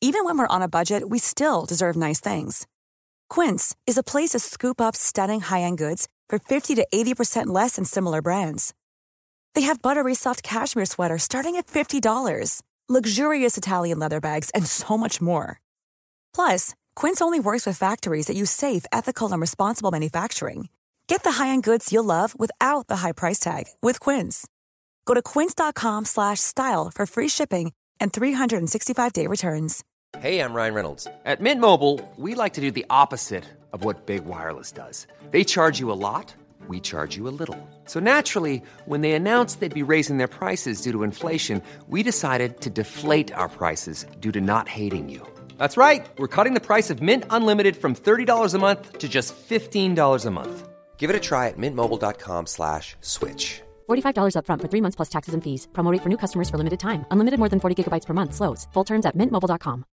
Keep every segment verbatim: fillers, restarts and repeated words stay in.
Even when we're on a budget, we still deserve nice things. Quince is a place to scoop up stunning high-end goods for fifty to eighty percent less than similar brands. They have buttery soft cashmere sweaters starting at fifty dollars, luxurious Italian leather bags, and so much more. Plus, Quince only works with factories that use safe, ethical, and responsible manufacturing. Get the high-end goods you'll love without the high price tag with Quince. Go to quince.com slash style for free shipping and three sixty-five day returns. Hey, I'm Ryan Reynolds. At Mint Mobile, we like to do the opposite of what Big Wireless does. They charge you a lot, we charge you a little. So naturally, when they announced they'd be raising their prices due to inflation, we decided to deflate our prices due to not hating you. That's right. We're cutting the price of Mint Unlimited from thirty dollars a month to just fifteen dollars a month. Give it a try at mintmobile.com slash switch. forty-five dollars up front for three months plus taxes and fees. Promo rate for new customers for limited time. Unlimited more than forty gigabytes per month. Slows full terms at mint mobile dot com.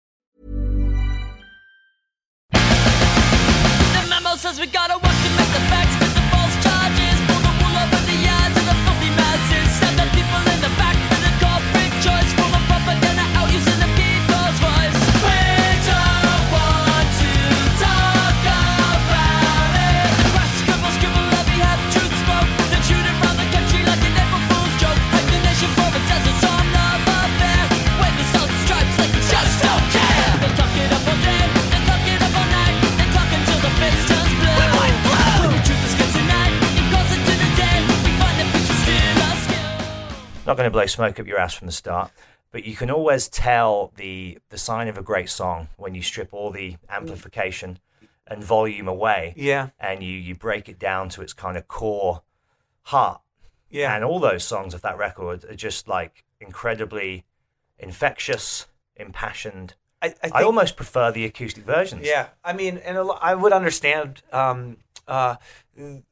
The memo says we gotta work to make the facts fit the false charges. Pull the wool over the eyes of the filthy masses. Stab the people in the back for the corporate choice. Form a propaganda out using the people's voice. We don't want to talk about it. Press, scribble, scribble, let me have truth smoke. Then shoot it round the country like an April Fool's joke. Hype the nation for a desert storm love affair. When the sun stripes like we just don't care. They talk it up all day, they talk it up all night. They talk until the face turns blue. We might blow. When the truth is good tonight, it goes into the day. We find the picture still our skill. Not going to blow smoke up your ass from the start, but you can always tell the the sign of a great song when you strip all the amplification and volume away. Yeah. And you, you break it down to its kind of core heart. Yeah. And all those songs of that record are just like incredibly infectious, impassioned. I, I, think, I almost prefer the acoustic versions. Yeah, I mean, and a lo- I would understand um, uh, th-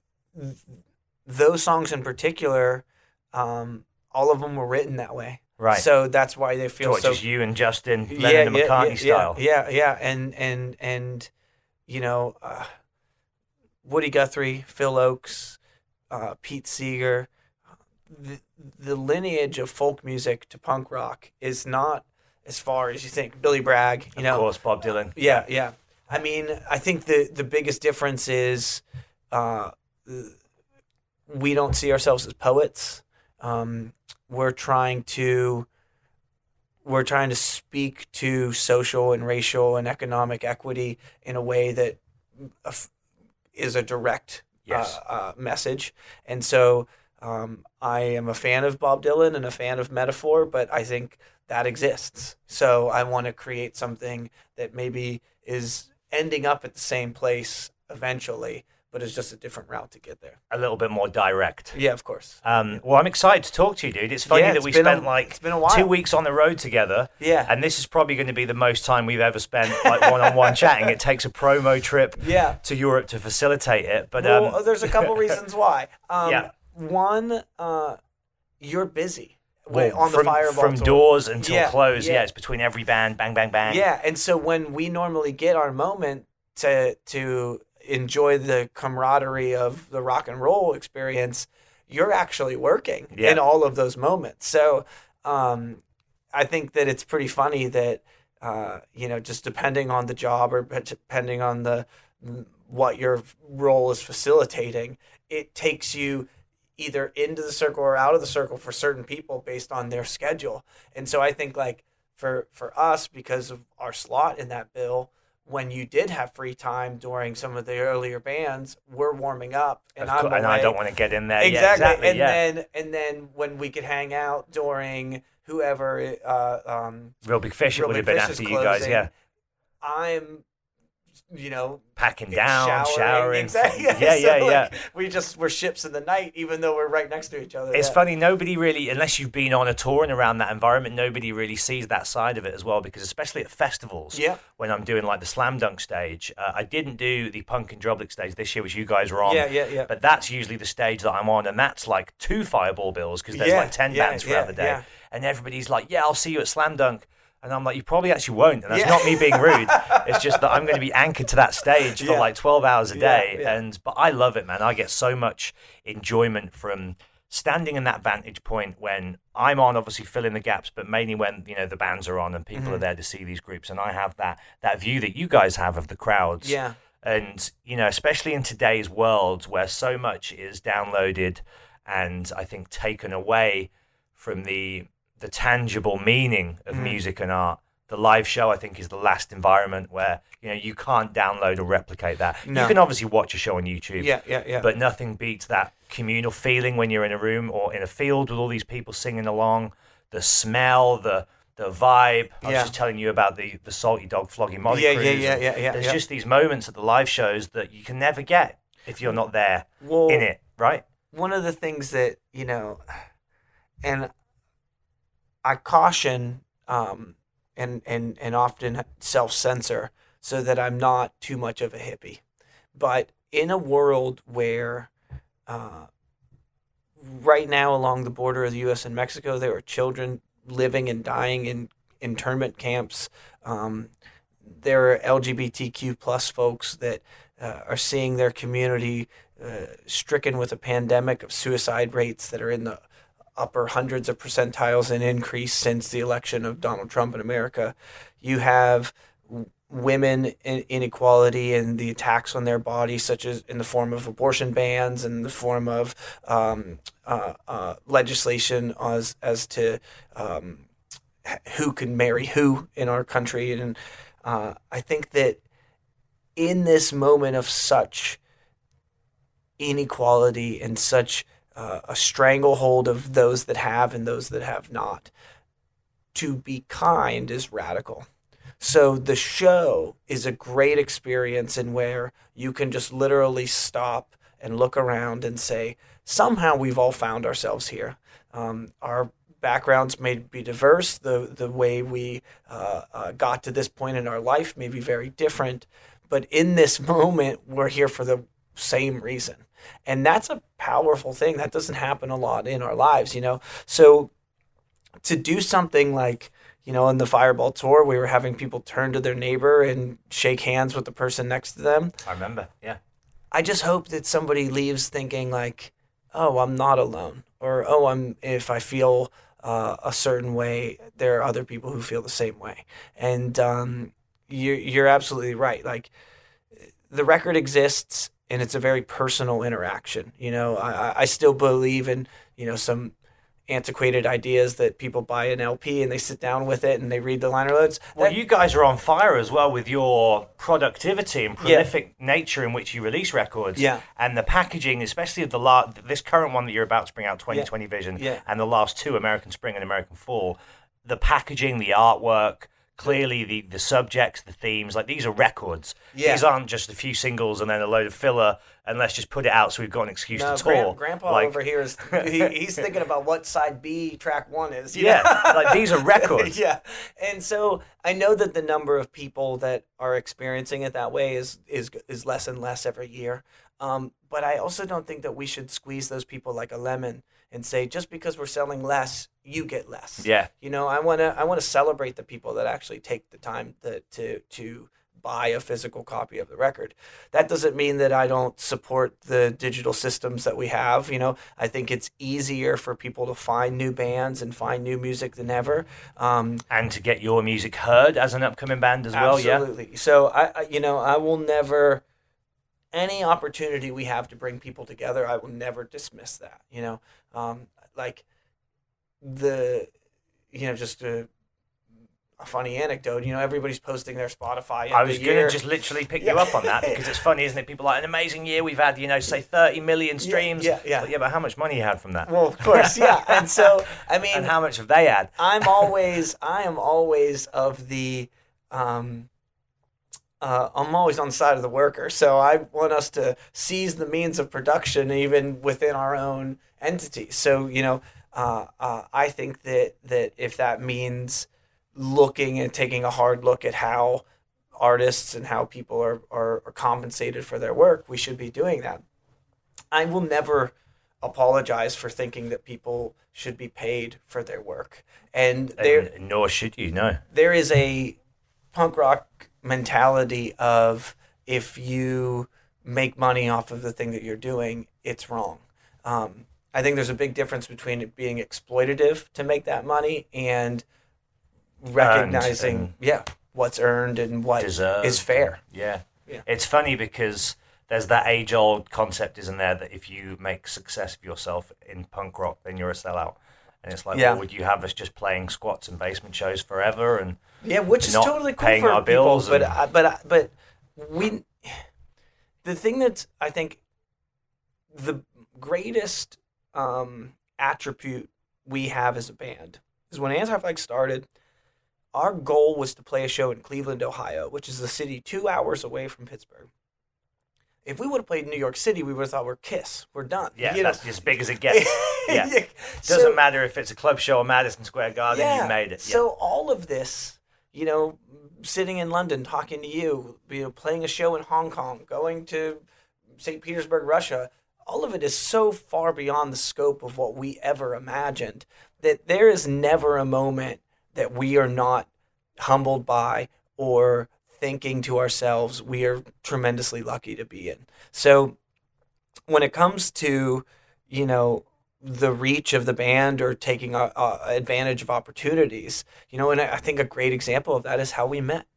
those songs in particular. Um, all of them were written that way, Right. So that's why they feel George, so. just you and Justin, Lennon yeah, and yeah, McCartney yeah, style. Yeah, yeah, and and and you know, uh, Woody Guthrie, Phil Oakes, uh, Pete Seeger. The, the lineage of folk music to punk rock is not as far as you think. Billy Bragg, you Of know, course, Bob Dylan. yeah, yeah. I mean, I think the the biggest difference is uh, we don't see ourselves as poets. Um, we're trying to we're trying to speak to social and racial and economic equity in a way that uh, is a direct Yes. uh, uh, message. And so um, I am a fan of Bob Dylan and a fan of metaphor, but I think that exists. So I want to create something that maybe is ending up at the same place eventually, but it's just a different route to get there. A little bit more direct. Yeah, of course. Um, well, I'm excited to talk to you, dude. It's funny Yeah, that it's we been spent a- like it's been a while. two weeks on the road together. Yeah. And this is probably going to be the most time we've ever spent like one-on-one chatting. It takes a promo trip Yeah. to Europe to facilitate it. But Well, um, there's a couple reasons why. Um, Yeah. One, uh, you're busy well, Wait, on from, the Fireball from tour. doors until Yeah, close. Yeah. yeah. It's between every band, bang, bang, bang. Yeah, and so when we normally get our moment to to enjoy the camaraderie of the rock and roll experience, you're actually working Yeah. in all of those moments. So um, I think that it's pretty funny that uh, you know, just depending on the job or depending on the what your role is facilitating, it takes you either into the circle or out of the circle for certain people based on their schedule. And so I think like for for us, because of our slot in that bill, when you did have free time during some of the earlier bands, we're warming up, and Of I'm course, and I away. don't want to get in there. exactly. Yeah, exactly. And yeah. then and then when we could hang out during whoever, uh, um, Real Big Fish, it Real would have Big been Fish is after you guys, closing, yeah. I'm, you know, Packing down, showering. showering. Exactly. Yeah, So, yeah, yeah. like, we just we're ships in the night, even though we're right next to each other. It's Yeah. funny, nobody really, unless you've been on a tour and around that environment, nobody really sees that side of it as well, because especially at festivals, Yeah. when I'm doing like the Slam Dunk stage, uh, I didn't do the Punk and Drublic stage this year, which you guys were on. Yeah, yeah, yeah. But that's usually the stage that I'm on, and that's like two Fireball bills, because there's Yeah, like ten yeah, bands throughout yeah, the day. yeah. And everybody's like, yeah, I'll see you at Slam Dunk. And I'm like, you probably actually won't. And that's Yeah. not me being rude. It's just that I'm going to be anchored to that stage for Yeah. like twelve hours a Yeah, day. yeah. And But I love it, man. I get so much enjoyment from standing in that vantage point when I'm on, obviously filling the gaps, but mainly when, you know, the bands are on and people Mm-hmm. are there to see these groups, and I have that that view that you guys have of the crowds. Yeah. And, you know, especially in today's world where so much is downloaded and I think taken away from the the tangible meaning of Mm-hmm. music and art. The live show, I think, is the last environment where, you know, you can't download or replicate that. No. You can obviously watch a show on YouTube. Yeah, yeah, yeah. But nothing beats that communal feeling when you're in a room or in a field with all these people singing along. The smell, the the vibe. I was Yeah. just telling you about the, the Salty Dog Flogging Molly Yeah, cruise. yeah, yeah, and yeah, yeah, There's yeah. just these moments at the live shows that you can never get if you're not there Well, in it, right? one of the things that, you know, and I caution um, and, and, and often self-censor so that I'm not too much of a hippie. But in a world where uh, right now along the border of the U S and Mexico, there are children living and dying in internment camps. Um, there are L G B T Q plus folks that uh, are seeing their community uh, stricken with a pandemic of suicide rates that are in the upper hundreds of percentiles and increase since the election of Donald Trump in America. You have w- women in- inequality and the attacks on their bodies, such as in the form of abortion bans and the form of um, uh, uh, legislation as as to um, who can marry who in our country. And uh, I think that in this moment of such inequality and such uh, a stranglehold of those that have and those that have not, to be kind is radical. So the show is a great experience in where you can just literally stop and look around and say, somehow we've all found ourselves here. Um, our backgrounds may be diverse. The the way we uh, uh, got to this point in our life may be very different. But in this moment, we're here for the same reason. And that's a powerful thing. That doesn't happen a lot in our lives, you know? So to do something like, you know, in the Fireball tour, we were having people turn to their neighbor and shake hands with the person next to them. I remember, yeah. I just hope that somebody leaves thinking like, oh, I'm not alone. Or, oh, I'm if I feel uh, a certain way, there are other people who feel the same way. And um, you're, you're absolutely right. Like, the record exists, and it's a very personal interaction. You know, I, I still believe in, you know, some antiquated ideas that people buy an L P and they sit down with it and they read the liner notes. Well, That- you guys are on fire as well with your productivity and prolific nature in which you release records. Yeah. And the packaging, especially of the la- this current one that you're about to bring out, twenty twenty Vision, Yeah. and the last two, American Spring and American Fall, the packaging, the artwork, clearly the, the subjects, the themes, like these are records. Yeah. These aren't just a few singles and then a load of filler and let's just put it out so we've got an excuse No, to tour. Gran- Grandpa Like- over here is he, he's thinking about what side B track one is. you Yeah, know? like these are records. Yeah, and so I know that the number of people that are experiencing it that way is is is less and less every year. Um, but I also don't think that we should squeeze those people like a lemon and say just because we're selling less, you get less. Yeah. You know, I wanna I wanna celebrate the people that actually take the time to to to buy a physical copy of the record. That doesn't mean that I don't support the digital systems that we have. You know, I think it's easier for people to find new bands and find new music than ever. Um, And to get your music heard as an upcoming band as well, yeah? absolutely. So I, I, you know, I will never. Any opportunity we have to bring people together, I will never dismiss that. You know, um, like the, you know, just a, a funny anecdote. You know, everybody's posting their Spotify. end I of was the going year. to just literally pick you up on that because it's funny, isn't it? People are like, an amazing year. We've had, you know, say thirty million streams. yeah, yeah. But yeah, but how much money you had from that? Well, of course, yeah. And so, I mean, and how much have they had? I'm always, I am always of the, um, uh, I'm always on the side of the worker. So I want us to seize the means of production even within our own entity. So, you know, uh, uh, I think that, that if that means looking and taking a hard look at how artists and how people are, are, are compensated for their work, we should be doing that. I will never apologize for thinking that people should be paid for their work. And there And nor should you, no. there is a punk rock mentality of if you make money off of the thing that you're doing, it's wrong. Um, I think there's a big difference between it being exploitative to make that money and recognizing, and yeah, what's earned and what deserved. is fair. Yeah. Yeah. It's funny because there's that age-old concept, isn't there, that if you make success of yourself in punk rock, then you're a sellout. And it's like, Yeah. well, would you have us just playing squats and basement shows forever and Yeah, which is not totally cool paying for our people, bills but and- I- but I- but we, the thing that I think the greatest um, attribute we have as a band is when Anti-Flag started, our goal was to play a show in Cleveland, Ohio, which is a city two hours away from Pittsburgh. If we would have played in New York City, we would have thought we're Kiss, we're done. yeah, You know? that's as big as it gets. Yeah. Yeah. Doesn't So- matter if it's a club show or Madison Square Garden, you made it. Yeah. So all of this, you know, sitting in London, talking to you, you know, playing a show in Hong Kong, going to Saint Petersburg, Russia, all of it is so far beyond the scope of what we ever imagined that there is never a moment that we are not humbled by or thinking to ourselves, we are tremendously lucky to be in. So when it comes to, you know, the reach of the band or taking a, a advantage of opportunities, you know, and I I think a great example of that is how we met.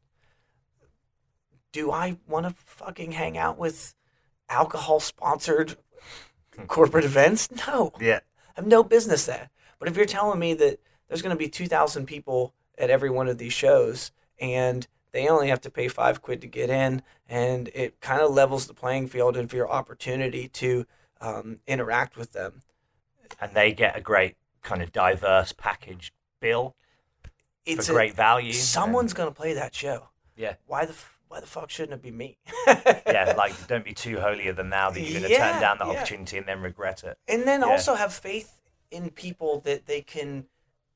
Do I want to fucking hang out with alcohol sponsored corporate events? No. yeah. I have no business there. But if you're telling me that there's going to be two thousand people at every one of these shows and they only have to pay five quid to get in, and it kind of levels the playing field of your opportunity to um, interact with them. And they get a great kind of diverse package bill It's for a- great value. Someone's and- going to play that show. yeah. Why the f- why the fuck shouldn't it be me? Yeah, like don't be too holier than thou that you're going to Yeah, turn down the yeah. opportunity and then regret it. And then Yeah. also have faith in people that they can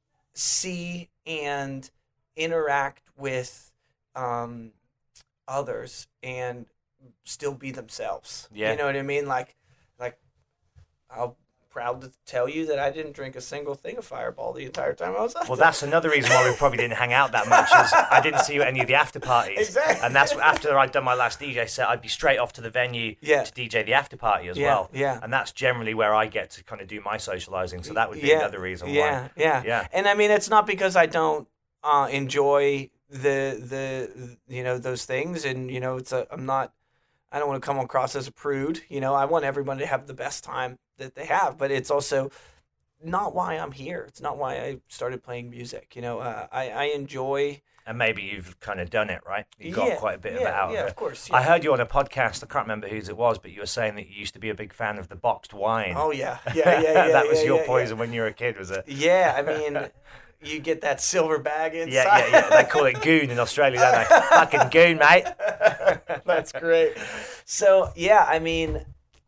see and interact with um, others and still be themselves. Yeah. You know what I mean? Like, like I'm proud to tell you that I didn't drink a single thing of Fireball the entire time I was out Well, there. that's another reason why we probably didn't hang out that much. Is I didn't see you at any of the after parties, Exactly. and that's after I'd done my last D J set. I'd be straight off to the venue Yeah. to D J the after party as Yeah, well. yeah. And that's generally where I get to kind of do my socializing. So that would be yeah, another reason yeah, why. Yeah, Yeah. And I mean, it's not because I don't uh, enjoy the the you know those things, and you know, it's a I'm not. I don't want to come across as a prude. You know, I want everyone to have the best time that they have, but it's also not why I'm here. It's not why I started playing music. You know, uh, I I enjoy. And maybe you've kind of done it, right? You got Yeah, quite a bit of yeah, it out yeah, of it. of course, I yeah. heard you on a podcast. I can't remember whose it was, but you were saying that you used to be a big fan of the boxed wine. Oh yeah, yeah, yeah, yeah. that was yeah, your yeah, poison when you were a kid, was it? Yeah, I mean, you get that silver bag inside. Yeah, yeah, yeah. They call it goon in Australia, don't they? Fucking goon, mate. That's great. So yeah, I mean,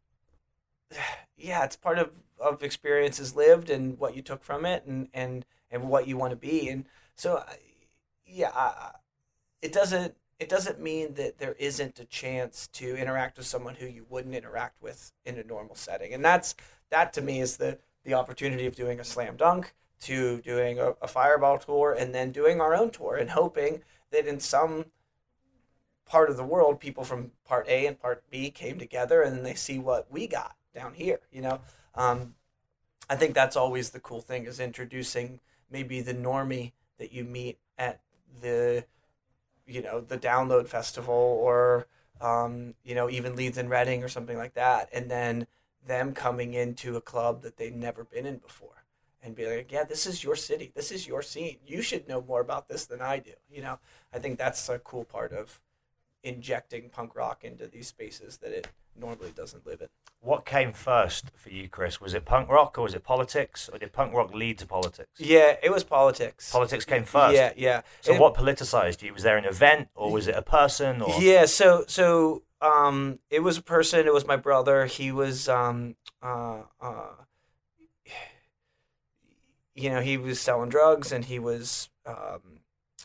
yeah, it's part of, of experiences lived and what you took from it, and and, and what you want to be. And so, I- yeah, I, it doesn't it doesn't mean that there isn't a chance to interact with someone who you wouldn't interact with in a normal setting. And that's that to me is the the opportunity of doing a slam dunk, to doing a, a Fireball tour, and then doing our own tour, and hoping that in some part of the world, people from part A and part B came together, and then they see what we got down here. You know, um, I think that's always the cool thing, is introducing maybe the normie that you meet at the, you know, the Download Festival, or um, you know, even Leeds and Reading or something like that, and then them coming into a club that they've never been in before, and be like, yeah, this is your city, this is your scene, you should know more about this than I do. You know, I think that's a cool part of injecting punk rock into these spaces that it normally doesn't live in. What came first for you, Chris? Was it punk rock or was it politics? Or did punk rock lead to politics? Yeah, it was politics. Politics came first. Yeah, yeah. So And- what politicized you? Was there an event or was it a person? Or Yeah, so so um, it was a person. It was my brother. He was um, uh, uh, you know, he was selling drugs, and he was um,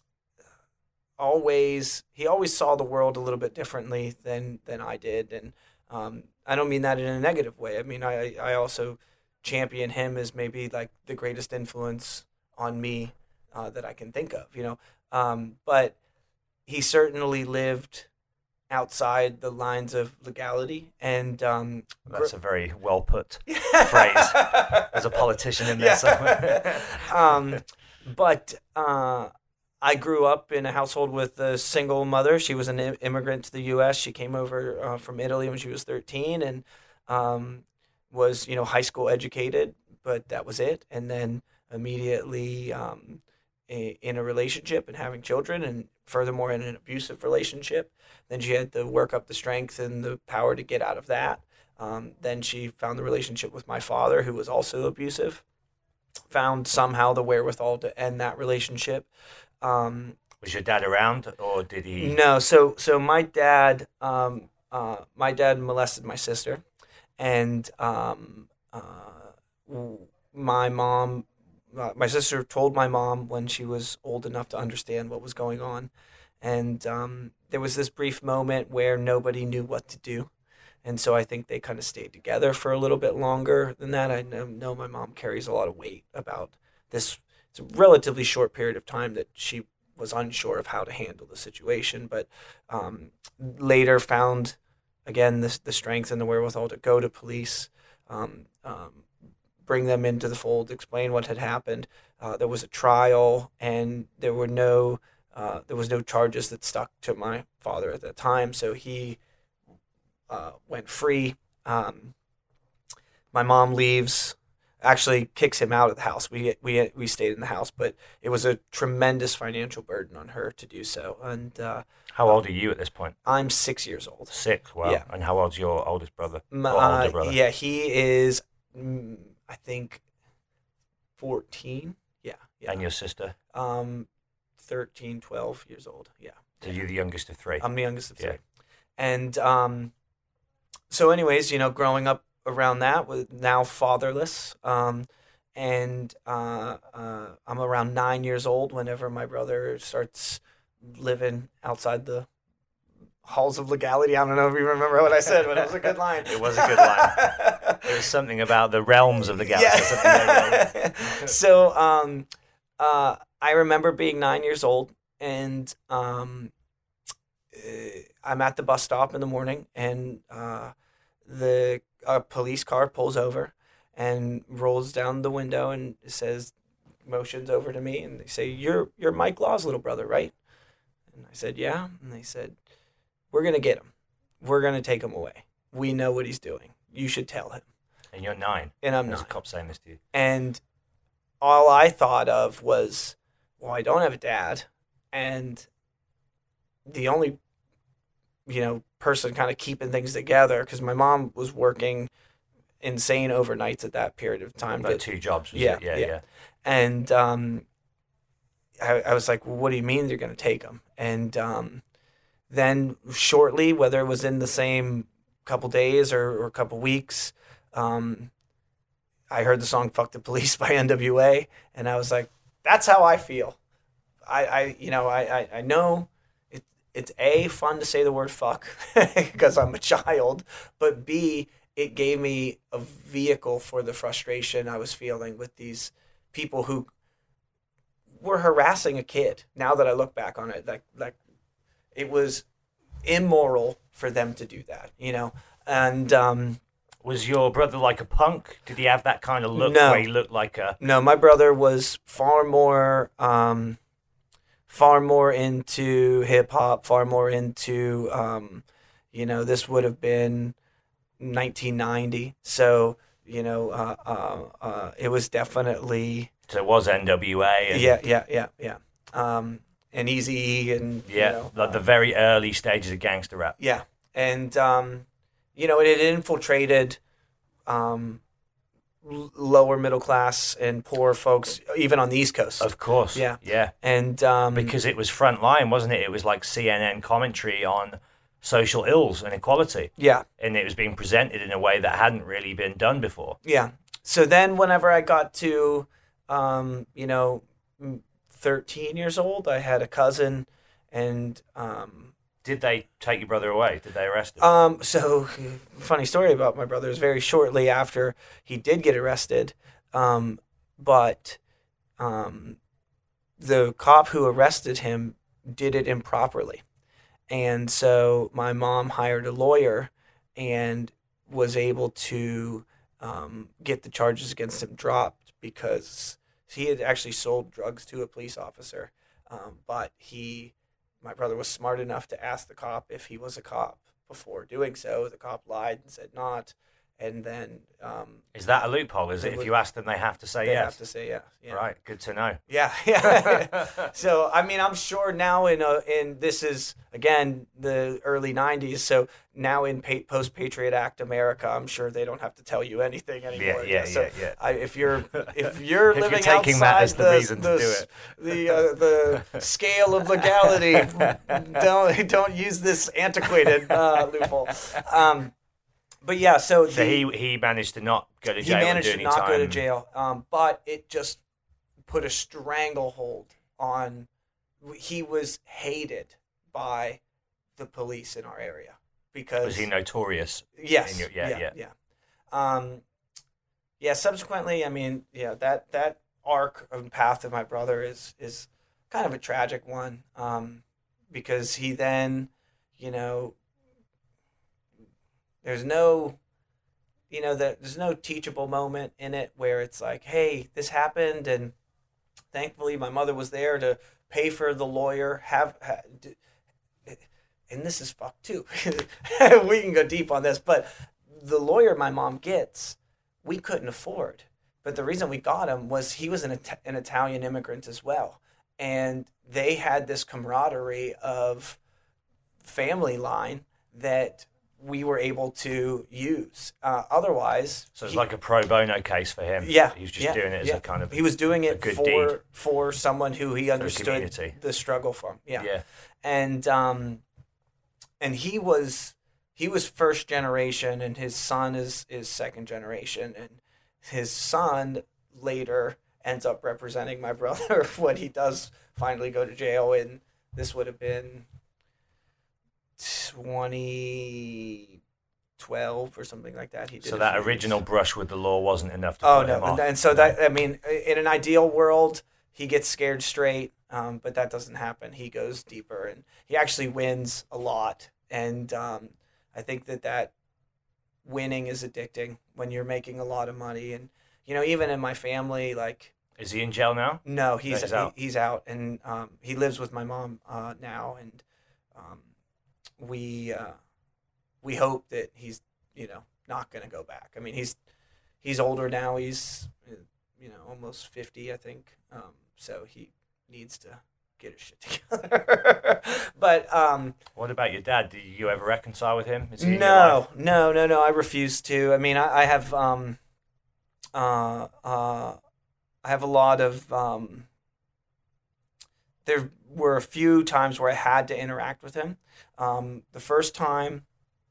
always he always saw the world a little bit differently than than I did, and um, I don't mean that in a negative way. I mean, I I also champion him as maybe like the greatest influence on me uh, that I can think of, you know. Um, but he certainly lived outside the lines of legality, and um, That's a very well put phrase. There's a politician in there Yeah. somewhere. um, but uh, I grew up in a household with a single mother. She was an im- immigrant to the U S. She came over uh, from Italy when she was thirteen, and um, was, you know, high school educated, but that was it. And then immediately um, i- in a relationship and having children, and furthermore in an abusive relationship. Then she had to work up the strength and the power to get out of that. Um, then she found the relationship with my father, who was also abusive. Found somehow the wherewithal to end that relationship. Um, Was your dad around, or did he? no, so so my dad, um, uh, my dad molested my sister, and um, uh, w- my mom, uh, my sister told my mom when she was old enough to understand what was going on, and um, there was this brief moment where nobody knew what to do. And so I think they kind of stayed together for a little bit longer than that. I know, know my mom carries a lot of weight about this. It's a relatively short period of time that she was unsure of how to handle the situation, but um, later found, again, this, the strength and the wherewithal to go to police, um, um, bring them into the fold, explain what had happened. Uh, there was a trial, and there were no uh, there was no charges that stuck to my father at that time, so he Uh, went free. Um, my mom leaves, actually kicks him out of the house. We we we stayed in the house, but it was a tremendous financial burden on her to do so. And uh, How old are you at this point? I'm six years old. Six. Wow. Yeah. And how old's your oldest brother? M- Or older uh, brother? yeah, he is, mm, I think, fourteen. Yeah, yeah. And your sister? Um, thirteen, twelve years old. Yeah. So you're the youngest of three. I'm the youngest of three. Yeah. And um, so anyways, you know, growing up around that, with now fatherless, um, and uh, uh, I'm around nine years old whenever my brother starts living outside the halls of legality. I don't know if you remember what I said, but it was a good line. It was a good line. It was something about the realms of the galaxy. something like that. So um, uh, I remember being nine years old, and um, uh, I'm at the bus stop in the morning, and uh, the a police car pulls over and rolls down the window and says, motions over to me, and they say, "You're you're Mike Law's little brother, right?" And I said, "Yeah." And they said, "We're gonna get him. We're gonna take him away. We know what he's doing. You should tell him." And you're nine. And I'm There's nine. a cop saying this to you. And all I thought of was, well, I don't have a dad, and the only, you know, person kind of keeping things together, because my mom was working insane overnights at that period of time. Like but- two jobs. Was Yeah, it? Yeah, yeah. yeah. And um, I, I was like, well, what do you mean they're going to take him? And um, then shortly, whether it was in the same couple days or, or a couple weeks, um, I heard the song "Fuck the Police" by N W A, and I was like, that's how I feel. I, I you know, I, I, I know it, it's A, fun to say the word fuck because I'm a child, but B, it gave me a vehicle for the frustration I was feeling with these people who were harassing a kid. Now that I look back on it, like like it was immoral for them to do that, you know. And um, Was your brother like a punk? Did he have that kind of look No. where he looked like a... no, my brother was far more um, far more into hip hop, far more into um, you know, this would have been nineteen ninety, so you know, uh, uh, uh, it was definitely. So it was N W A. And, Yeah, yeah, yeah, yeah. Um, and Easy and Yeah, you know, like the uh, very early stages of gangster rap. yeah, and um, you know, it had infiltrated um, l- lower middle class and poor folks, even on the East Coast. Of course. Yeah. Yeah. And um, Because it was front line, wasn't it? It was like C N N commentary on social ills and equality. yeah, And it was being presented in a way that hadn't really been done before. yeah. So then, whenever I got to, um, you know, m- thirteen years old, I had a cousin, and um, Did they take your brother away? Did they arrest him? Um, so funny story about my brother is very shortly after he did get arrested, um, but um, the cop who arrested him did it improperly, And so my mom hired a lawyer and was able to um, get the charges against him dropped because he had actually sold drugs to a police officer. Um, but he, my brother was smart enough to ask the cop if he was a cop before doing so. The cop lied and said not. And then... Um, Is that a loophole? Is it, it if was- you ask them, they have to say they yes? have to say yes. Yeah. Right, good to know. Yeah, yeah. So I mean, I'm sure now in a, in this is again the early nineties. So now in pa- post Patriot Act America, I'm sure they don't have to tell you anything anymore. yeah, so yeah, yeah. I, if you're if you're If you're living taking that outside as the the reason to the, do it. the uh, the scale of legality, don't don't use this antiquated uh, loophole. Um, but yeah, so, So the, he he managed to not go to he jail and managed do to any not time. go to jail, um, but it just put a stranglehold on. He was hated by the police in our area because Was he notorious? yes, in your- yeah, yeah, yeah. yeah. Um, yeah. Subsequently, I mean, yeah, that that arc and path of my brother is is kind of a tragic one um, because he then, you know. There's no, you know, that there's no teachable moment in it where it's like, hey, this happened, and thankfully my mother was there to pay for the lawyer. Have, ha, d- and this is fucked too. We can go deep on this, but the lawyer my mom gets, we couldn't afford. But the reason we got him was he was an Ita- an Italian immigrant as well, and they had this camaraderie of family line that we were able to use. Uh, otherwise, So it's he- like a pro bono case for him. yeah, He was just yeah, doing it as yeah. a kind of he was doing a it good for deed. for someone who he understood community. the struggle from. Yeah, Yeah. and um, and he was he was first generation, and his son is is second generation, and his son later ends up representing my brother when he does finally go to jail, and this would have been twenty twelve or something like that. He did So a that few years. original brush with the law wasn't enough to Oh put no, him and, off. and so that I mean, in an ideal world, he gets scared straight, um, but that doesn't happen. He goes deeper, and he actually wins a lot. And um, I think that that winning is addicting when you're making a lot of money. And you know, even in my family, like Is he in jail now? no, he's he's he- out. he's out, and um, he lives with my mom uh, now, and um, we uh, we hope that he's you know not going to go back. I mean, he's he's older now. He's uh, you know almost fifty, I think. Um, so he needs to get his shit together. But um, What about your dad? Did you ever reconcile with him? Is he in your no, life? no, no, no. I refuse to. I mean, I, I have um, uh, uh, I have a lot of um. There were a few times where I had to interact with him. Um, the first time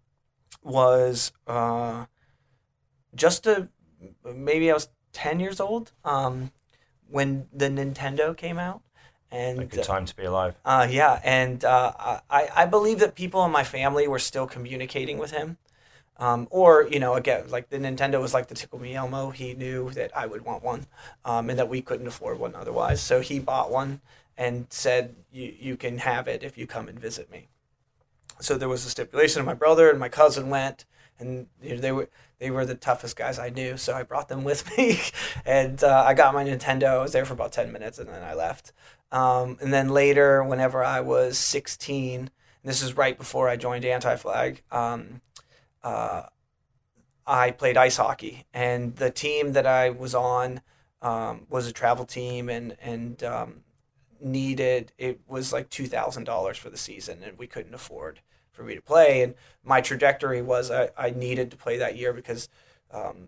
was uh, just a maybe I was ten years old um, when the Nintendo came out, and A good time to be alive. uh, yeah, and uh, I, I believe that people in my family were still communicating with him. Um, or, you know, again, like the Nintendo was like the Tickle Me Elmo. He knew that I would want one um, and that we couldn't afford one otherwise. So he bought one and said, you, you can have it if you come and visit me. So there was a stipulation, and my brother and my cousin went, and you know, they were they were the toughest guys I knew. So I brought them with me, and uh, I got my Nintendo. I was there for about ten minutes, and then I left. Um, and then later, whenever I was sixteen, and this is right before I joined Anti-Flag, um, uh, I played ice hockey, and the team that I was on um, was a travel team, and and um, needed it was like two thousand dollars for the season, and we couldn't afford for me to play. And my trajectory was I, I needed to play that year because um,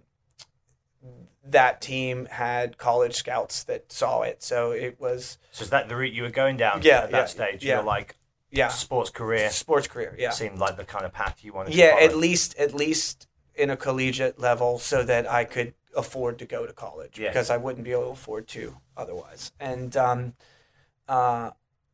that team had college scouts that saw it, so it was So is that the route you were going down Yeah, at that yeah, stage? yeah. You're like, yeah sports career sports career yeah seemed like the kind of path you wanted yeah to follow. at least at least in a collegiate level so that I could afford to go to college Yeah. because I wouldn't be able to afford to otherwise. And um, uh,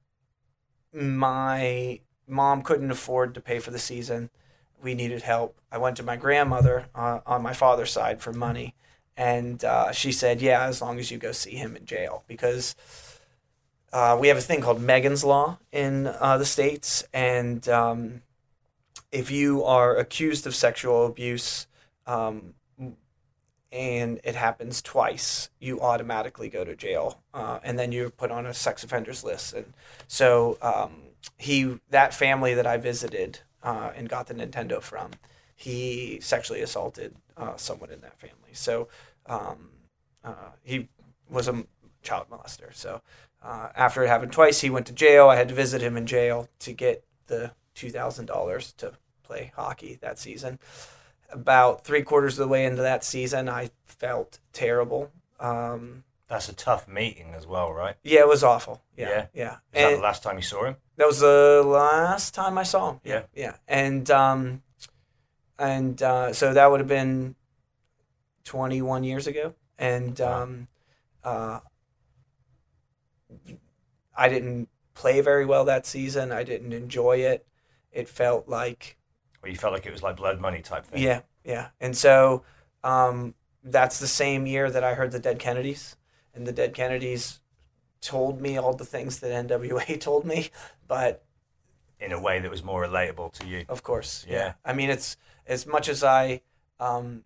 my mom couldn't afford to pay for the season. We needed help. I went to my grandmother uh, on my father's side for money, and uh, she said, yeah, as long as you go see him in jail, because uh, we have a thing called Megan's Law in uh, the States. And um, if you are accused of sexual abuse um, and it happens twice, you automatically go to jail. Uh, and then you're put on a sex offenders list. And so um, he, that family that I visited uh, and got the Nintendo from, he sexually assaulted uh, someone in that family. So um, uh, he was a child molester. So uh, after it happened twice, he went to jail. I had to visit him in jail to get the two thousand dollars to play hockey that season. About three quarters of the way into that season, I felt terrible. Um, That's a tough meeting as well, right? yeah, it was awful. Yeah, Yeah? yeah. Is that And the last time you saw him? that was the last time I saw him. Yeah. Yeah. And um, and uh, so that would have been twenty-one years ago. And um, uh, I didn't play very well that season. I didn't enjoy it. It felt like, Or you felt like it was like blood money type thing? yeah, yeah. And so um, that's the same year that I heard the Dead Kennedys. And the Dead Kennedys told me all the things that N W A told me, but In a way that was more relatable to you. of course, yeah. Yeah. I mean, it's as much as I, um,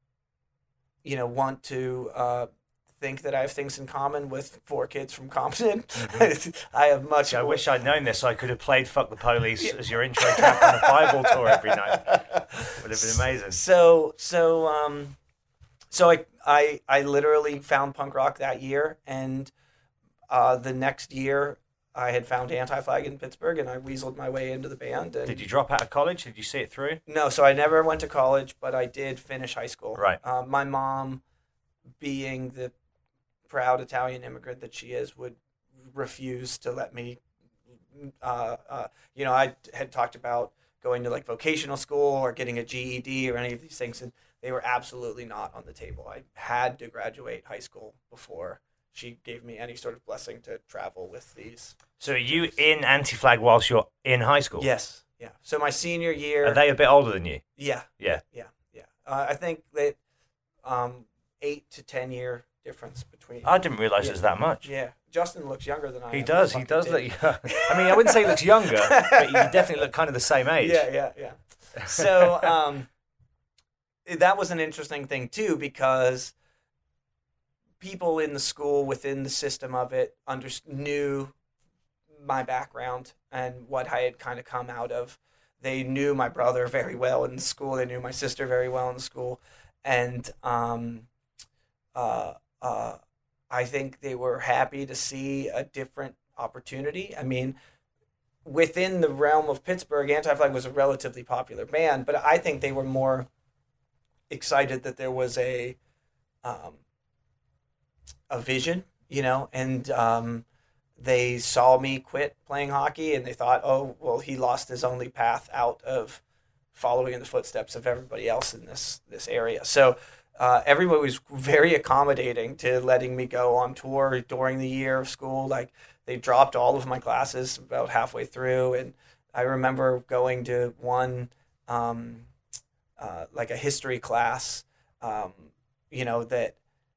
you know, want to uh, think that I have things in common with four kids from Compton. I have much. I wish I'd known this so I could have played Fuck the Police as your intro track on a Fireball tour every night. Would have been amazing. So so um, so I I I literally found punk rock that year, and uh, the next year I had found Anti-Flag in Pittsburgh, and I weaseled my way into the band. And Did you drop out of college? Did you see it through? No, so I never went to college, but I did finish high school. Right. Uh, my mom, being the proud Italian immigrant that she is, would refuse to let me. Uh, uh, you know, I had talked about going to like vocational school or getting a G E D or any of these things, and they were absolutely not on the table. I had to graduate high school before she gave me any sort of blessing to travel with these. So are you in Anti-Flag whilst you're in high school? Yes, yeah. So my senior year. Are they a bit older than you? Yeah. Yeah. Yeah, yeah. Uh, I think that um, eight to ten year difference between. I didn't realise Yeah. it was that much. Yeah, Justin looks younger than I. He am. does. He Fucking does did. look young. I mean, I wouldn't say he looks younger, but you definitely look kind of the same age. Yeah, yeah, yeah. So um, that was an interesting thing too, because people in the school, within the system of it, under, knew my background and what I had kind of come out of. They knew my brother very well in the school. They knew my sister very well in the school. And um, uh, uh, I think they were happy to see a different opportunity. I mean, within the realm of Pittsburgh, Anti-Flag was a relatively popular band, but I think they were more excited that there was a um, a vision, you know, and um, they saw me quit playing hockey, and they thought, oh, well, he lost his only path out of following in the footsteps of everybody else in this this area. So uh, everybody was very accommodating to letting me go on tour during the year of school. Like, they dropped all of my classes about halfway through, and I remember going to one, um, uh, like a history class, um, you know, that,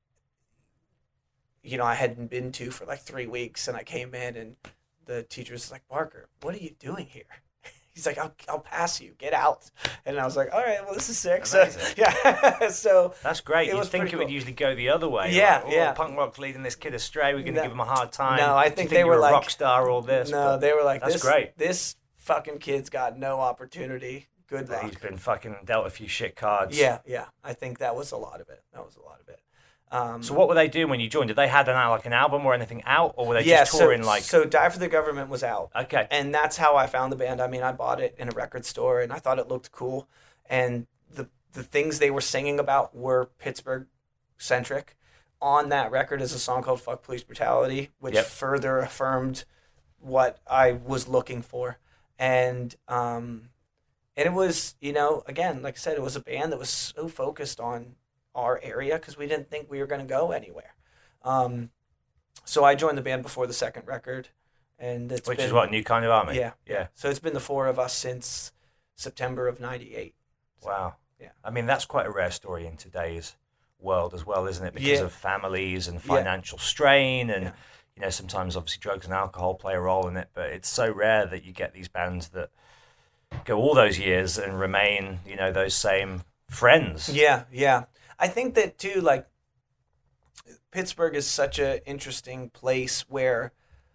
you know, I hadn't been to for like three weeks, and I came in, and the teacher was like, Barker, what are you doing here? He's like, I'll, I'll pass you, get out. And I was like, all right, well, this is sick. So, Amazing. yeah. So That's great. It You'd was think pretty it would cool. usually go the other way. Yeah, like, oh, yeah. Punk rock's leading this kid astray. We're going to No. give him a hard time. No, I Do you think think they you're were a like- rock star, all this. no, but they were like, that's this, great. this fucking kid's got no opportunity. Good luck. He's been fucking dealt a few shit cards. Yeah, yeah. I think that was a lot of it. That was a lot of it. Um, So what were they doing when you joined? Did they had an like an album or anything out, or were they yeah, just touring so, like? so Die for the Government was out. Okay. And that's how I found the band. I mean, I bought it in a record store, and I thought it looked cool. And the the things they were singing about were Pittsburgh centric. On that record is a song called "Fuck Police Brutality," which Yep. further affirmed what I was looking for. And um, and it was, you know, again, like I said, it was a band that was so focused on our area because we didn't think we were going to go anywhere. Um, so I joined the band before the second record, and it's Which been, is what, New Kind of Army? yeah, Yeah. So it's been the four of us since September of ninety-eight. Wow. Yeah. I mean, that's quite a rare story in today's world as well, isn't it? Because Yeah. of families and Yeah. financial strain and, Yeah. you know, sometimes obviously drugs and alcohol play a role in it, but it's so rare that you get these bands that go all those years and remain, you know, those same friends. Yeah, yeah. I think that too, like, Pittsburgh is such an interesting place where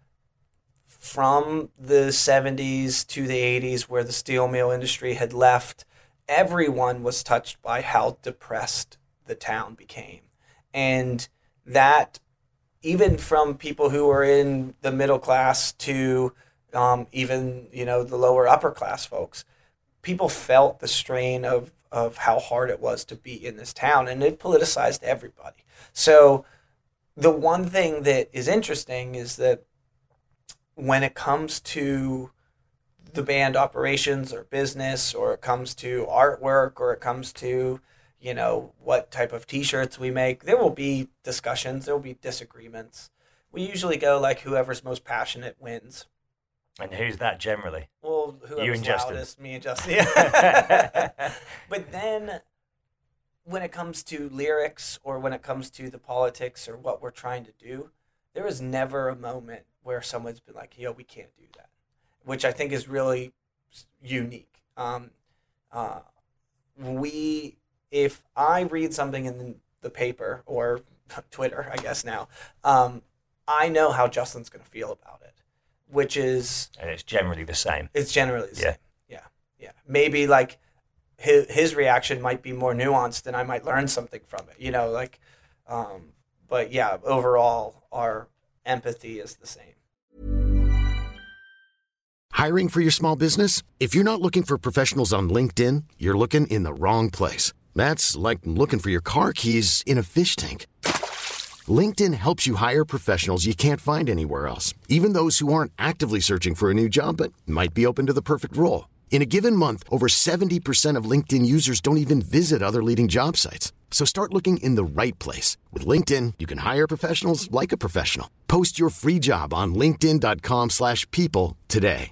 from the seventies to the eighties, where the steel mill industry had left, everyone was touched by how depressed the town became. And that, even from people who were in the middle class to um, even, you know, the lower upper class folks, people felt the strain of, of how hard it was to be in this town, and it politicized everybody. So the one thing that is interesting is that when it comes to the band operations or business, or it comes to artwork, or it comes to, you know, what type of t-shirts we make, there will be discussions, there will be disagreements. We usually go like whoever's most passionate wins. And who's that generally? Well, whoever's you and Justin. loudest, me and Justin. Yeah. But then when it comes to lyrics, or when it comes to the politics or what we're trying to do, there is never a moment where someone's been like, yo, we can't do that, which I think is really unique. Um, uh, we, if I read something in the paper or Twitter, I guess now, um, I know how Justin's going to feel about it, which is... And it's generally the same. It's generally the yeah. same. Yeah, yeah. Maybe like his, his reaction might be more nuanced and I might learn something from it, you know, like, um, but yeah, overall, our empathy is the same. Hiring for your small business? If you're not looking for professionals on LinkedIn, you're looking in the wrong place. That's like looking for your car keys in a fish tank. LinkedIn helps you hire professionals you can't find anywhere else, even those who aren't actively searching for a new job but might be open to the perfect role. In a given month, over seventy percent of LinkedIn users don't even visit other leading job sites. So start looking in the right place. With LinkedIn, you can hire professionals like a professional. Post your free job on linkedin.com slash people today.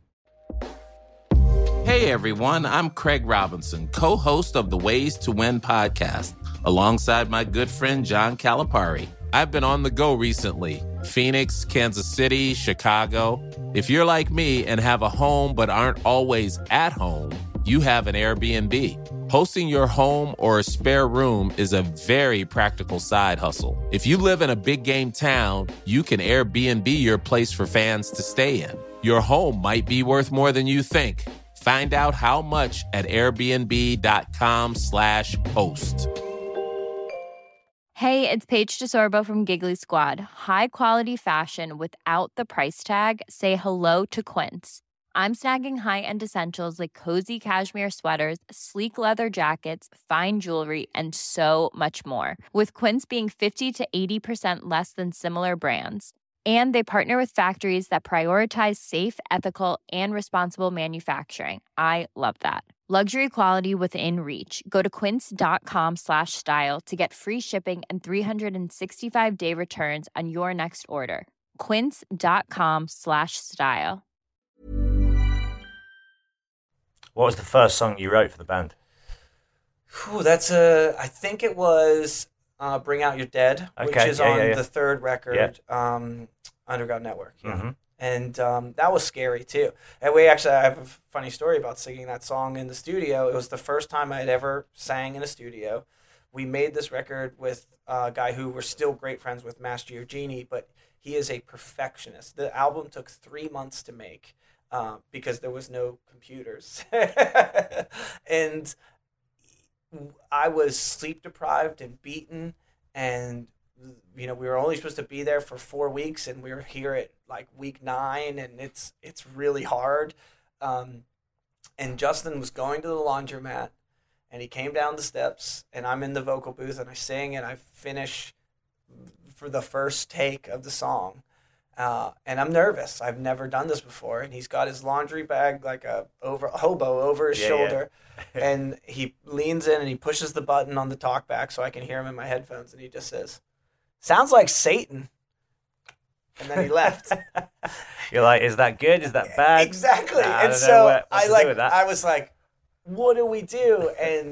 Hey everyone, I'm Craig Robinson, co-host of the Ways to Win podcast, alongside my good friend John Calipari. I've been on the go recently. Phoenix, Kansas City, Chicago. If you're like me and have a home but aren't always at home, you have an Airbnb. Hosting your home or a spare room is a very practical side hustle. If you live in a big game town, you can Airbnb your place for fans to stay in. Your home might be worth more than you think. Find out how much at airbnb.com slash host. Hey, it's Paige DeSorbo from Giggly Squad. High quality fashion without the price tag. Say hello to Quince. I'm snagging high-end essentials like cozy cashmere sweaters, sleek leather jackets, fine jewelry, and so much more. With Quince being fifty to eighty percent less than similar brands. And they partner with factories that prioritize safe, ethical, and responsible manufacturing. I love that. Luxury quality within reach. Go to quince.com slash style to get free shipping and three sixty-five day returns on your next order. Quince.com slash style. What was the first song you wrote for the band? Whew, that's a, I think it was uh, Bring Out Your Dead, Okay, which is yeah, on yeah, yeah. the third record, um, Underground Network. Yeah. Mm-hmm. And um, that was scary too. And we actually, I have a funny story about singing that song in the studio. It was the first time I had ever sang in a studio. We made this record with a guy who we're still great friends with, Master Giorgini, but he is a perfectionist. The album took three months to make uh, because there was no computers. And I was sleep deprived and beaten, and you know, we were only supposed to be there for four weeks, and we were here at like week nine, and it's it's really hard. Um, and Justin was going to the laundromat, and he came down the steps, and I'm in the vocal booth, and I sing, and I finish for the first take of the song. Uh, and I'm nervous. I've never done this before. And he's got his laundry bag like a over a hobo over his Yeah, shoulder. yeah. And he leans in and he pushes the button on the talkback so I can hear him in my headphones. And he just says, "Sounds like Satan." And then he left. You're like, is that good? Is that bad? Exactly. Nah, I and don't know so what, what I to like do with that. I was like, what do we do? And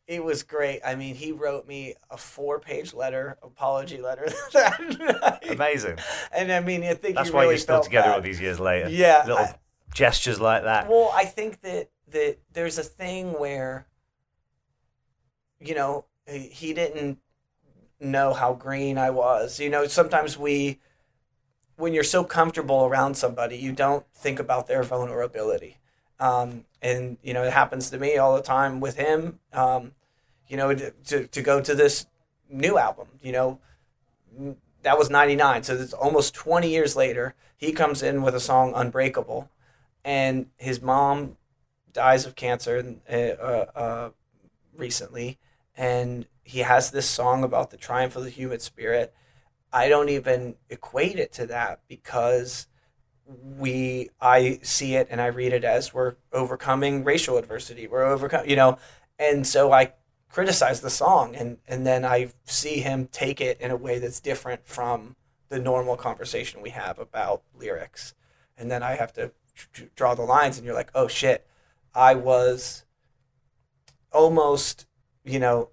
It was great. I mean, he wrote me a four-page letter, apology letter that night. Amazing. And I mean, I think that's he why really you're still felt together that. all these years later. Yeah, little I, gestures like that. Well, I think that that there's a thing where, you know, he didn't know how green I was. You know, sometimes we, when you're so comfortable around somebody, you don't think about their vulnerability. Um, and, you know, it happens to me all the time with him, um, you know, to, to go to this new album, you know, that was ninety-nine. So it's almost twenty years later. He comes in with a song Unbreakable, and his mom dies of cancer uh, uh, recently. And he has this song about the triumph of the human spirit. I don't even equate it to that because we, I see it and I read it as we're overcoming racial adversity. We're overcoming, you know, and so I criticize the song, and, and then I see him take it in a way that's different from the normal conversation we have about lyrics. And then I have to tr- draw the lines, and you're like, oh shit, I was almost, you know,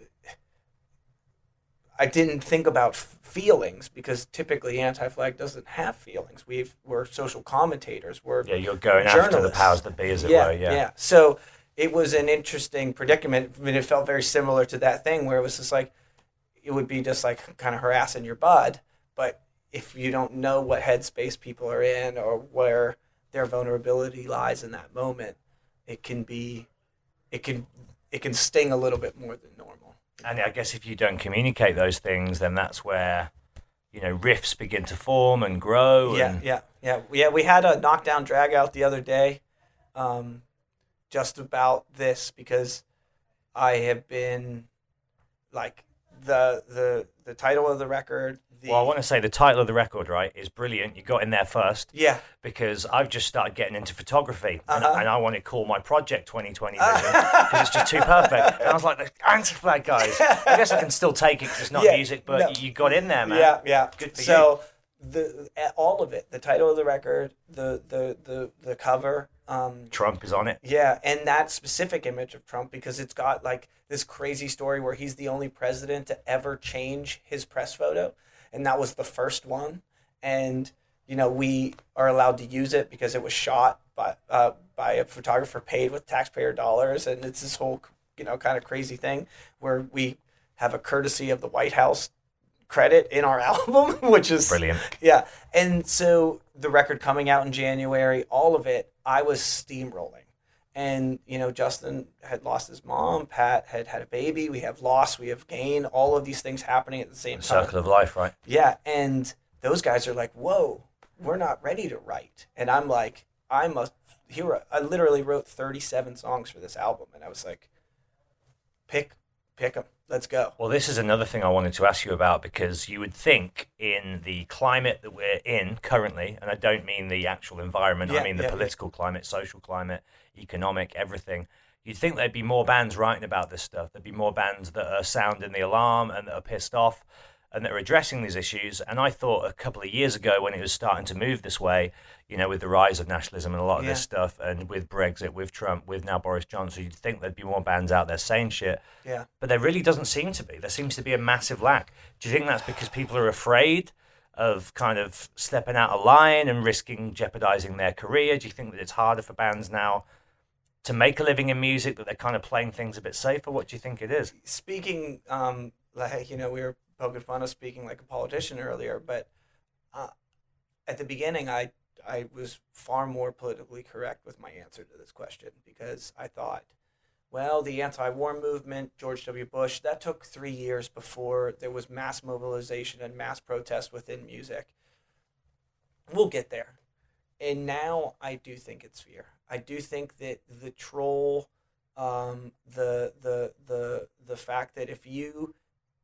I didn't think about f- feelings because typically Anti-Flag doesn't have feelings. We've, we're social commentators. We're yeah, you're going journalists. after the powers that be, as it yeah, were. Yeah, yeah. So it was an interesting predicament. I mean, it felt very similar to that thing where it was just like, it would be just like kind of harassing your bud. But if you don't know what headspace people are in or where their vulnerability lies in that moment, it can be, it can, it can sting a little bit more than normal. And I guess if you don't communicate those things, then that's where, you know, riffs begin to form and grow. Yeah, and... yeah, yeah. Yeah, we had a knockdown drag out the other day um, just about this because I have been, like, the the the title of the record. The... Well, I want to say the title of the record, right, is brilliant. You got in there first. Yeah. Because I've just started getting into photography, and, Uh-huh. and I want to call my project twenty twenty Vision because it's just too perfect. And I was like, the Anti-Flag guys. I guess I can still take it because it's not Yeah, music, but no. you got in there, man. Yeah, yeah. Good for so the all of it, the title of the record, the the the the cover. Um, you. Trump is on it. Yeah, and that specific image of Trump because it's got like this crazy story where he's the only president to ever change his press photo, and that was the first one. And you know, we are allowed to use it because it was shot by uh, by a photographer paid with taxpayer dollars, and it's this whole, you know, kind of crazy thing where we have a courtesy of the White House credit in our album, which is brilliant. Yeah, and so the record coming out in January, all of it, I was steamrolling. And, you know, Justin had lost his mom, Pat had had a baby, we have loss, we have gain, all of these things happening at the same The time. circle of life, right? Yeah, and those guys are like, whoa, we're not ready to write. And I'm like, I'm a hero. I literally wrote thirty-seven songs for this album, and I was like, pick, pick them, let's go. Well, this is another thing I wanted to ask you about because you would think in the climate that we're in currently, and I don't mean the actual environment, Yeah, I mean the yeah, political yeah. climate, social climate, economic, everything. You'd think there'd be more bands writing about this stuff. There'd be more bands that are sounding the alarm and that are pissed off and that are addressing these issues. And I thought a couple of years ago when it was starting to move this way, you know, with the rise of nationalism and a lot of Yeah. this stuff, and with Brexit, with Trump, with now Boris Johnson, you'd think there'd be more bands out there saying shit. Yeah. But there really doesn't seem to be. There seems to be a massive lack. Do you think that's because people are afraid of kind of stepping out of line and risking jeopardizing their career? Do you think that it's harder for bands now to make a living in music, that they're kind of playing things a bit safer? What do you think it is? Speaking, um, like, you know, we were poking fun of speaking like a politician earlier, but uh, at the beginning, I I was far more politically correct with my answer to this question because I thought, well, the anti-war movement, George W. Bush, that took three years before there was mass mobilization and mass protest within music. We'll get there. And now I do think it's fear. I do think that the troll, um, the the the the fact that if you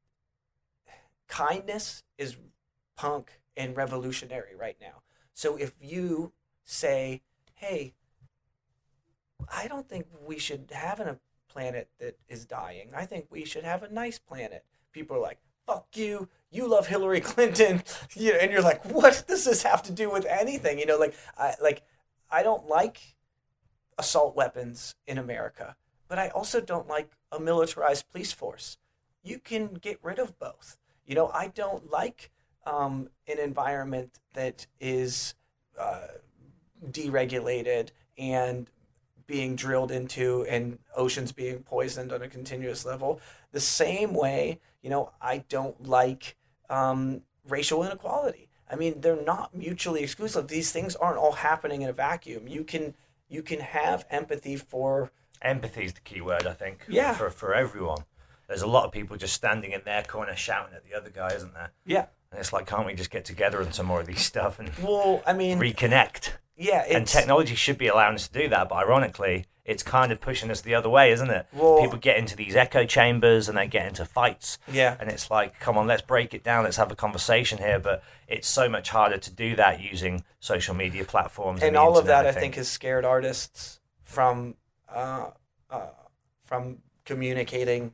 kindness is punk and revolutionary right now. So if you say, hey, I don't think we should have a planet that is dying. I think we should have a nice planet. People are like, fuck you. You love Hillary Clinton. You know, and you're like, what does this have to do with anything? You know, like I like I don't like assault weapons in America, but I also don't like a militarized police force. You can get rid of both. You know, I don't like um, an environment that is uh, deregulated and being drilled into and oceans being poisoned on a continuous level. The same way, you know, I don't like um, racial inequality. I mean, they're not mutually exclusive. These things aren't all happening in a vacuum. You can you can have empathy for... Empathy is the key word, I think, yeah. for, for everyone. There's a lot of people just standing in their corner shouting at the other guy, isn't there? Yeah. And it's like, can't we just get together on some more of these stuff and well, I mean, reconnect? Yeah. It's, and technology should be allowing us to do that, but ironically, it's kind of pushing us the other way, isn't it? Well, people get into these echo chambers and they get into fights. Yeah. And it's like, come on, let's break it down. Let's have a conversation here. But it's so much harder to do that using social media platforms. And, and all of that, I think. I think, has scared artists from uh, uh, from communicating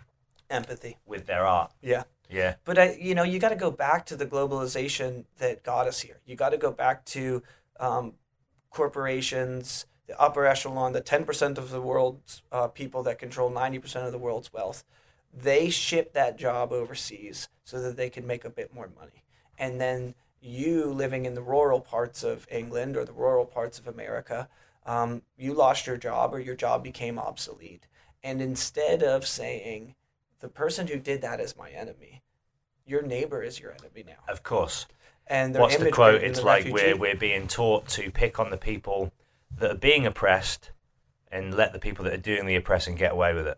empathy with their art. Yeah. Yeah. But, I, you know, you got to go back to the globalization that got us here. You got to go back to um, corporations, the upper echelon, the ten percent of the world's uh, people that control ninety percent of the world's wealth. They ship that job overseas so that they can make a bit more money. And then you living in the rural parts of England or the rural parts of America, um, you lost your job or your job became obsolete. And instead of saying, the person who did that is my enemy, your neighbor is your enemy now. Of course. And what's the quote? It's the like we're we're being taught to pick on the people that are being oppressed and let the people that are doing the oppressing get away with it.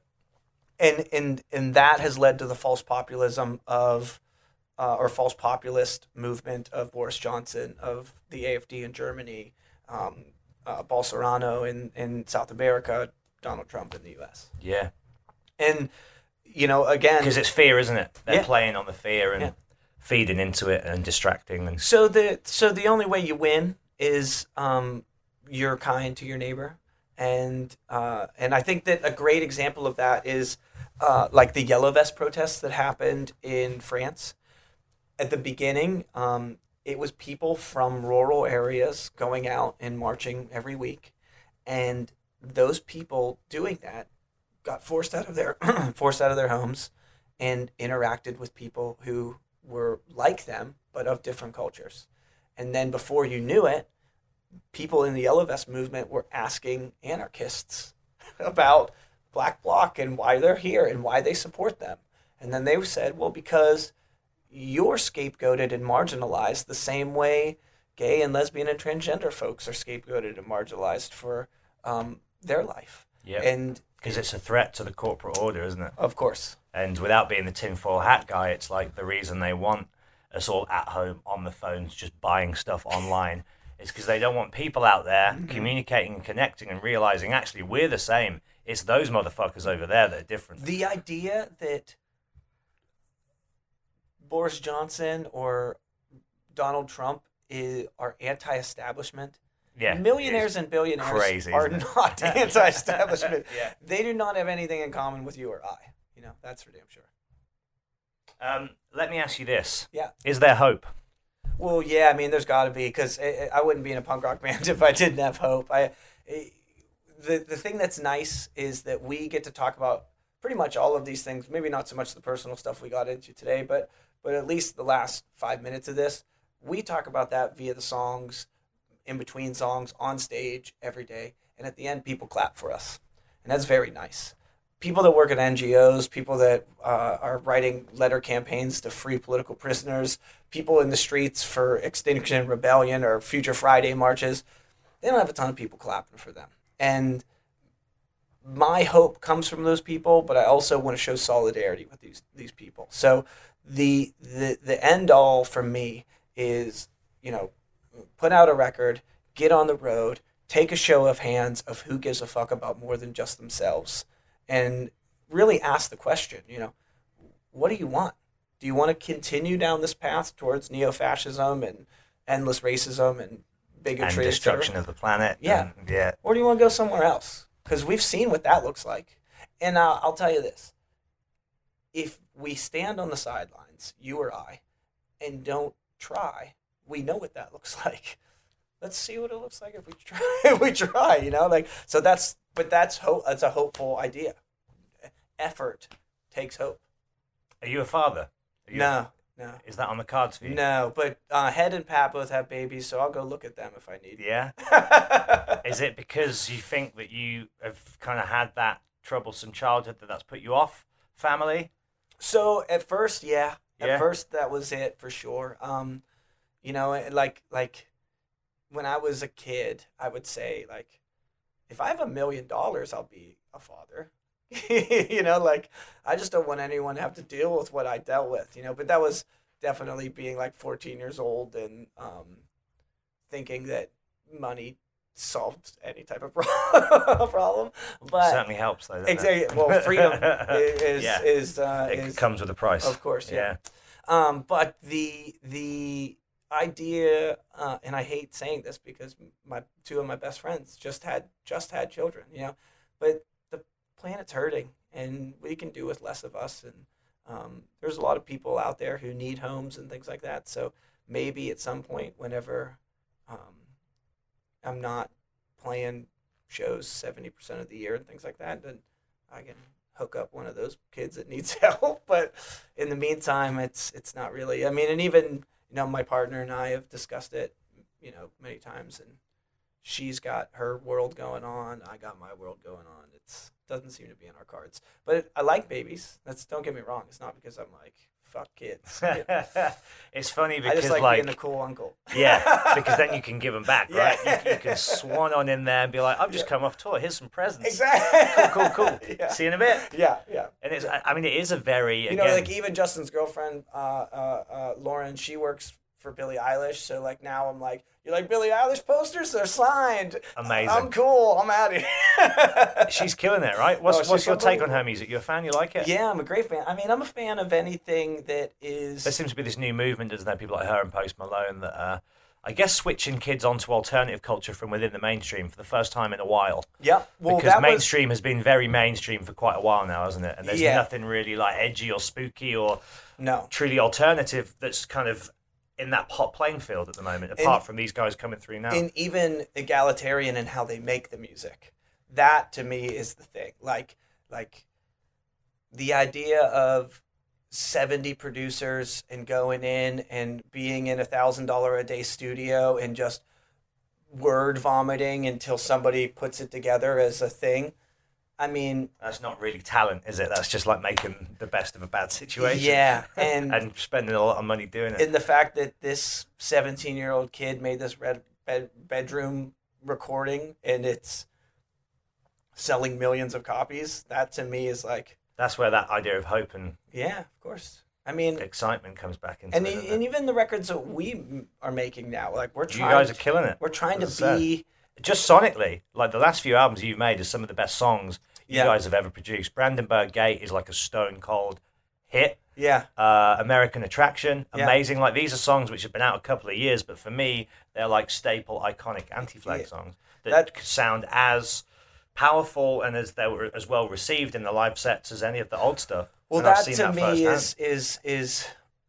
And and and that has led to the false populism of, uh, or false populist movement of Boris Johnson, of the A F D in Germany, um, uh, Bolsonaro in, in South America, Donald Trump in the U S. Yeah. And, you know, again... Because it's fear, isn't it? They're yeah. playing on the fear and... Yeah. feeding into it and distracting. And so the so the only way you win is um, you're kind to your neighbor, and uh, and I think that a great example of that is uh, like the Yellow Vest protests that happened in France. At the beginning, um, it was people from rural areas going out and marching every week, and those people doing that got forced out of their forced out of their homes and interacted with people who were like them, but of different cultures. And then before you knew it, people in the Yellow Vest movement were asking anarchists about Black Bloc and why they're here and why they support them. And then they said, well, because you're scapegoated and marginalized the same way gay and lesbian and transgender folks are scapegoated and marginalized for um, their life. Yeah. And because it's a threat to the corporate order, isn't it? Of course. And without being the tinfoil hat guy, it's like the reason they want us all at home on the phones just buying stuff online is because they don't want people out there mm-hmm. communicating and connecting and realizing actually we're the same. It's those motherfuckers over there that are different. The idea that Boris Johnson or Donald Trump is, are anti-establishment. Yeah, millionaires and billionaires crazy, are not anti-establishment. Yeah. They do not have anything in common with you or I. You know, that's for damn sure. Um, let me ask you this. Yeah. Is there hope? Well, yeah, I mean, there's got to be, because I, I wouldn't be in a punk rock band if I didn't have hope. I, the, the thing that's nice is that we get to talk about pretty much all of these things, maybe not so much the personal stuff we got into today, but, but at least the last five minutes of this, we talk about that via the songs, in between songs, on stage, every day. And at the end, people clap for us. And that's very nice. People that work at N G Os, people that uh, are writing letter campaigns to free political prisoners, people in the streets for Extinction Rebellion or Future Friday marches, they don't have a ton of people clapping for them. And my hope comes from those people, but I also want to show solidarity with these these people. So the the the end all for me is, you know, put out a record, get on the road, take a show of hands of who gives a fuck about more than just themselves, and really ask the question, you know, what do you want? Do you want to continue down this path towards neo-fascism and endless racism and bigotry? And destruction of the planet. Yeah. And, yeah. Or do you want to go somewhere else? Because we've seen what that looks like. And uh, I'll tell you this. If we stand on the sidelines, you or I, and don't try, we know what that looks like. Let's see what it looks like if we try. If we try, you know, like, so that's but that's hope. That's a hopeful idea. Effort takes hope. Are you a father? Are you No, a, no, Is that on the cards for you? no. But uh, Head and Pat both have babies, so I'll go look at them if I need. Yeah. Is it because you think that you have kind of had that troublesome childhood that that's put you off family? So at first, yeah. At Yeah. first, that was it for sure. Um, you know, like like when I was a kid, I would say like, if I have a million dollars, I'll be a father. You know, like I just don't want anyone to have to deal with what I dealt with. You know, but that was definitely being like fourteen years old and um, thinking that money solved any type of problem. But Certainly helps, though. doesn't it? exactly. Well, freedom is Yeah. is uh, It is comes with a price. of course, yeah. Um, but the the idea, uh, and I hate saying this because my two of my best friends just had just had children, you know, but the planet's hurting, and we can do with less of us. And um, there's a lot of people out there who need homes and things like that. So maybe at some point, whenever um, I'm not playing shows seventy percent of the year and things like that, then I can hook up one of those kids that needs help. But in the meantime, it's it's not really. I mean, and even, you know, my partner and I have discussed it, you know, many times, and she's got her world going on, I got my world going on. It's doesn't seem to be in our cards. But I like babies. That's, don't get me wrong. It's not because I'm like, fuck kids. It's funny I because just like, like being a cool uncle. yeah, because then you can give them back, right? Yeah. You, you can swan on in there and be like, I've just Yeah. come off tour. Here's some presents. Exactly. Cool, cool, cool. Yeah. See you in a bit. Yeah, yeah. And it's, I I mean, it is a very, You again, know, like even Justin's girlfriend, uh, uh, uh, Lauren, she works for Billie Eilish. So like now I'm like, you like Billie Eilish posters? They're signed. Amazing. I'm cool. I'm out of here. she's killing it, right? What's Oh, she's what's your take on unbelievable. her music? You a fan? You like it? Yeah, I'm a great fan. I mean, I'm a fan of anything that is. There seems to be this new movement, doesn't there? People like her and Post Malone that uh, I guess switching kids onto alternative culture from within the mainstream for the first time in a while. Yeah, well, because that was- mainstream has been very mainstream for quite a while now, hasn't it? And there's Yeah. nothing really like edgy or spooky or No. truly alternative that's kind of in that hot playing field at the moment, apart from these guys coming through now. And even egalitarian in how they make the music. That to me is the thing. Like, like the idea of seventy producers and going in and being in a thousand dollar a day studio and just word vomiting until somebody puts it together as a thing. I mean, That's not really talent, is it? That's just like making the best of a bad situation. yeah, and and spending a lot of money doing it. and the fact that this seventeen year old kid made this red bed, bedroom recording and it's selling millions of copies, that to me is like, That's where that idea of hope and yeah, of course. I mean, excitement comes back into and it. e- doesn't and it? even the records that we m- are making now, like we're You trying. guys are killing it. We're trying As to I said. be. Just sonically, like the last few albums you've made are some of the best songs you Yeah. guys have ever produced. Brandenburg Gate is like a stone cold hit. Yeah, Uh, American Attraction, Yeah. amazing. Like these are songs which have been out a couple of years, but for me, they're like staple, iconic anti-flag Yeah. songs that, That- could sound as powerful and as they were as well received in the live sets as any of the old stuff. well, And I've that seen to that me firsthand. is is is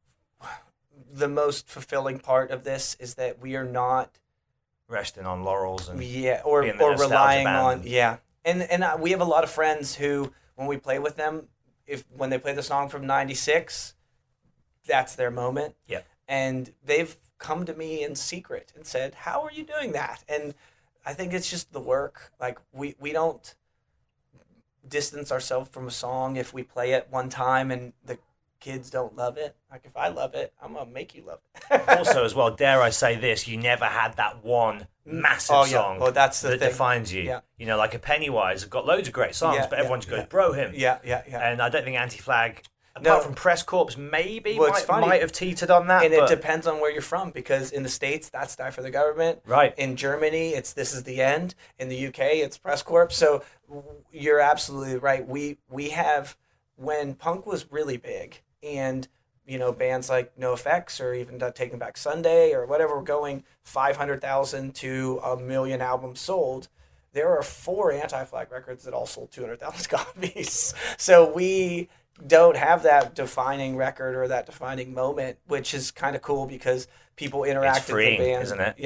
the most fulfilling part of this is that we are not. resting on laurels and Yeah, or being the or nostalgia relying band. on yeah, and and uh, we have a lot of friends who, when we play with them, if when they play the song from ninety-six, that's their moment. Yeah. And they've come to me in secret and said, "How are you doing that?" And I think it's just the work. Like we we don't distance ourselves from a song if we play it one time and the kids don't love it. Like if I love it, I'm gonna make you love it. also as well, dare I say this, you never had that one massive Oh, yeah. song Well, that's the that thing. defines you. Yeah. You know, like a Pennywise have got loads of great songs, Yeah, but yeah, everyone just goes, yeah. bro him. yeah, yeah, yeah. And I don't think Anti-Flag, apart No. from Press Corps, maybe Well, it's might, funny. might have teetered on that. And it but- depends on where you're from, because in the States, that's Die for the Government. Right. In Germany, it's This Is the End. In the U K, it's Press Corps. So w- you're absolutely right. We we have, when punk was really big, and you know bands like NoFX or even uh, Taking Back Sunday or whatever were going five hundred thousand to a million albums sold, there are four Anti-Flag records that all sold two hundred thousand copies. So we don't have that defining record or that defining moment, which is kind of cool because people interact It's freeing, with the band. isn't it? Yeah.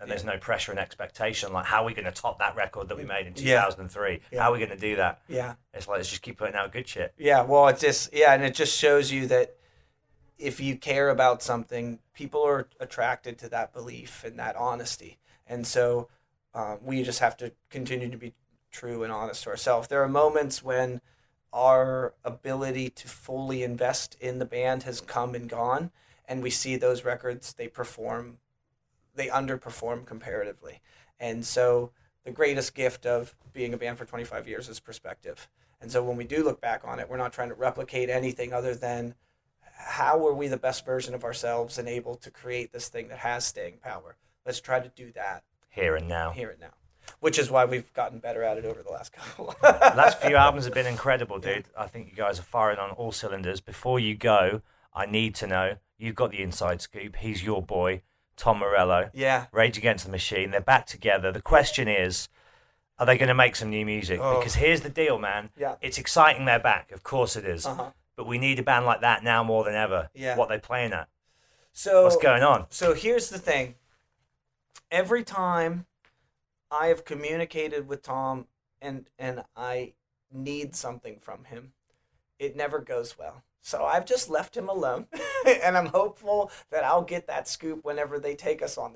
and there's no pressure and expectation. Like, how are we going to top that record that we made in Yeah. two thousand three? Yeah. How are we going to do that? Yeah. It's like, let's just keep putting out good shit. Yeah, well, it's just, yeah, and it just shows you that if you care about something, people are attracted to that belief and that honesty. And so uh, we just have to continue to be true and honest to ourselves. There are moments when our ability to fully invest in the band has come and gone, and we see those records, they perform, they underperform comparatively. And so the greatest gift of being a band for twenty-five years is perspective. And so when we do look back on it, we're not trying to replicate anything other than how were we the best version of ourselves and able to create this thing that has staying power. Let's try to do that Here and now. here and now, which is why we've gotten better at it over the last couple. Last few albums have been incredible, dude. I think you guys are firing on all cylinders. Before you go, I need to know, you've got the inside scoop. He's your boy, Tom Morello. Yeah. Rage Against the Machine. They're back together. The question is, are they going to make some new music? Oh. Because here's the deal, man. Yeah. It's exciting they're back. Of course it is. Uh-huh. But we need a band like that now more than ever. Yeah. What are they playing at? So What's going on? So here's the thing. Every time I have communicated with Tom and and I need something from him, it never goes well. So I've just left him alone, and I'm hopeful that I'll get that scoop whenever they take us on the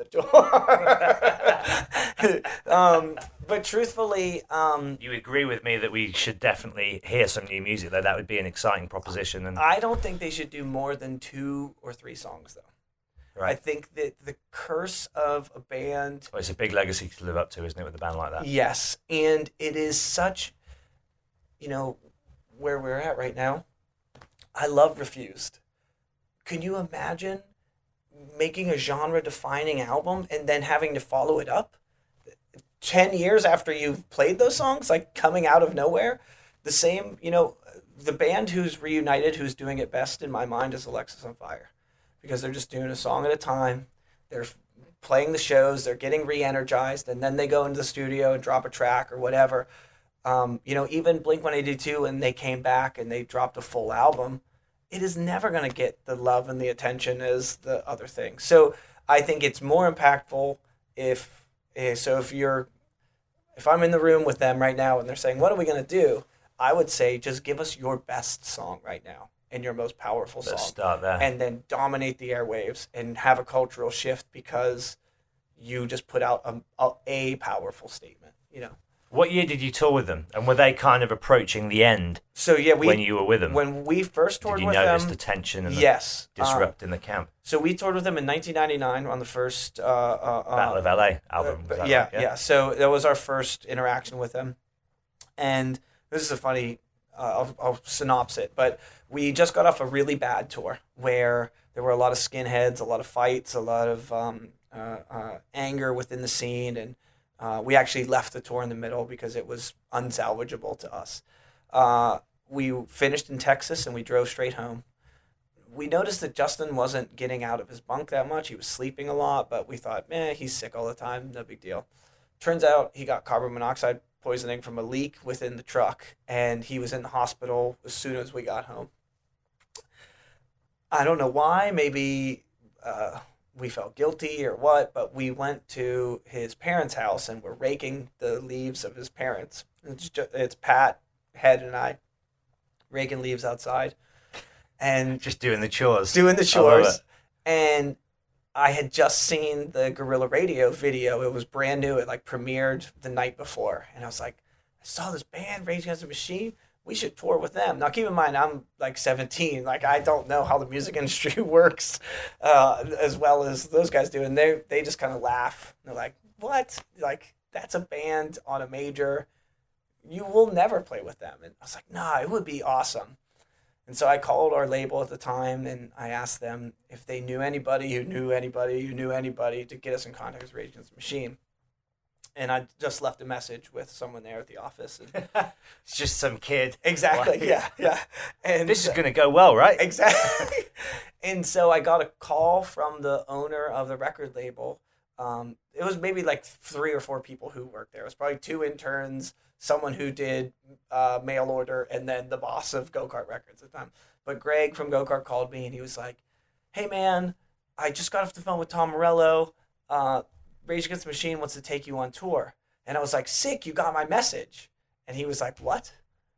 tour. um, but truthfully, um, You agree with me that we should definitely hear some new music, though? That would be an exciting proposition. And I don't think they should do more than two or three songs, though. right. I think that the curse of a band... Well, it's a big legacy to live up to, isn't it, with a band like that? Yes, and it is such, you know, where we're at right now. I love Refused. Can you imagine making a genre-defining album and then having to follow it up? Ten years after you've played those songs, like coming out of nowhere? The same, you know, the band who's reunited, who's doing it best in my mind is Alexis on Fire. Because they're just doing a song at a time. They're playing the shows, they're getting re-energized, and then they go into the studio and drop a track or whatever. Um, you know, even Blink one eighty-two, when they came back and they dropped a full album, it is never going to get the love and the attention as the other thing. So I think it's more impactful if, eh, so if you're, if I'm in the room with them right now and they're saying, what are we going to do? I would say, just give us your best song right now and your most powerful Let's song. start there. And then dominate the airwaves and have a cultural shift because you just put out a, a, a powerful statement, you know? What year did you tour with them? And were they kind of approaching the end So yeah, we when you were with them? when we first toured did you with notice them, the tension and yes, the uh, disrupt in the camp? so we toured with them in nineteen ninety-nine on the first uh, uh, uh, Battle of L A album. uh, was that yeah, right? yeah, So that was our first interaction with them, and this is a funny. Uh, I'll, I'll synopsis it, but we just got off a really bad tour where there were a lot of skinheads, a lot of fights, a lot of um, uh, uh, anger within the scene, and uh, we actually left the tour in the middle because it was unsalvageable to us. Uh, we finished in Texas and we drove straight home. We noticed that Justin wasn't getting out of his bunk that much. He was sleeping a lot, but we thought, eh, he's sick all the time, no big deal. Turns out he got carbon monoxide poisoning from a leak within the truck, and he was in the hospital as soon as we got home. I don't know why, maybe uh, we felt guilty or what, but we went to his parents' house and we're raking the leaves of his parents. It's, just, it's Pat, Head, and I raking leaves outside and Just doing the chores. doing the I love chores. it. And I had just seen the Guerrilla Radio video. It was brand new. It like premiered the night before. And I was like, I saw this band, Rage Against the Machine. We should tour with them. Now, keep in mind, I'm like seventeen. Like, I don't know how the music industry works uh, as well as those guys do. And they they just kind of laugh. They're like, what? Like, that's a band on a major. You will never play with them. And I was like, nah, it would be awesome. And so I called our label at the time and I asked them if they knew anybody who knew anybody who knew anybody to get us in contact with Rage Against the Machine. And I just left a message with someone there at the office. And It's just some kid. exactly, Like, yeah, yeah. And This is going to go well, right? exactly. And so I got a call from the owner of the record label. Um, it was maybe like three or four people who worked there. It was probably two interns, someone who did uh, mail order, and then the boss of Go Kart Records at the time. But Greg from Go Kart called me and he was like, hey man, I just got off the phone with Tom Morello. Uh, Rage Against the Machine wants to take you on tour. And I was like, sick, you got my message. And he was like, what?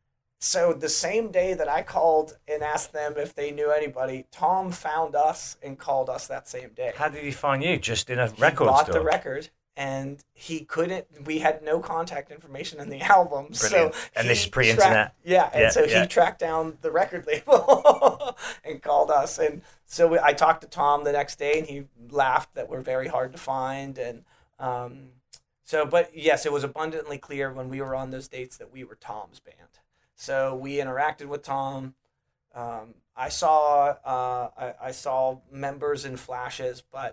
So the same day that I called and asked them if they knew anybody, Tom found us and called us that same day. How did he find you? Just in a he record bought store? the record, and he couldn't, we had no contact information in the album. Brilliant. So And he this is pre-internet? tracked- Yeah, and Yeah, so yeah. he tracked down the record label and called us. And so we, I talked to Tom the next day, and he laughed that we're very hard to find. And um, so, but yes, it was abundantly clear when we were on those dates that we were Tom's band. So we interacted with Tom. Um, I saw uh, I, I saw members in flashes, but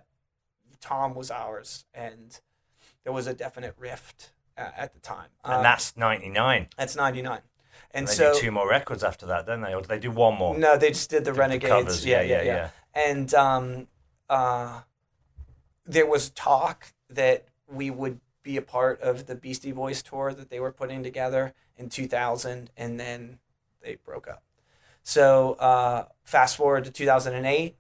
Tom was ours, and there was a definite rift uh, at the time. And Um, that's ninety-nine. that's ninety-nine, and, And they so do two more records after that, don't they? Or do they do one more? no, they just did the Did the Renegades. covers, yeah, yeah, yeah, yeah, yeah, And um, uh, there was talk that we would be a part of the Beastie Boys tour that they were putting together in two thousand, and then they broke up. So uh, fast forward to two thousand eight,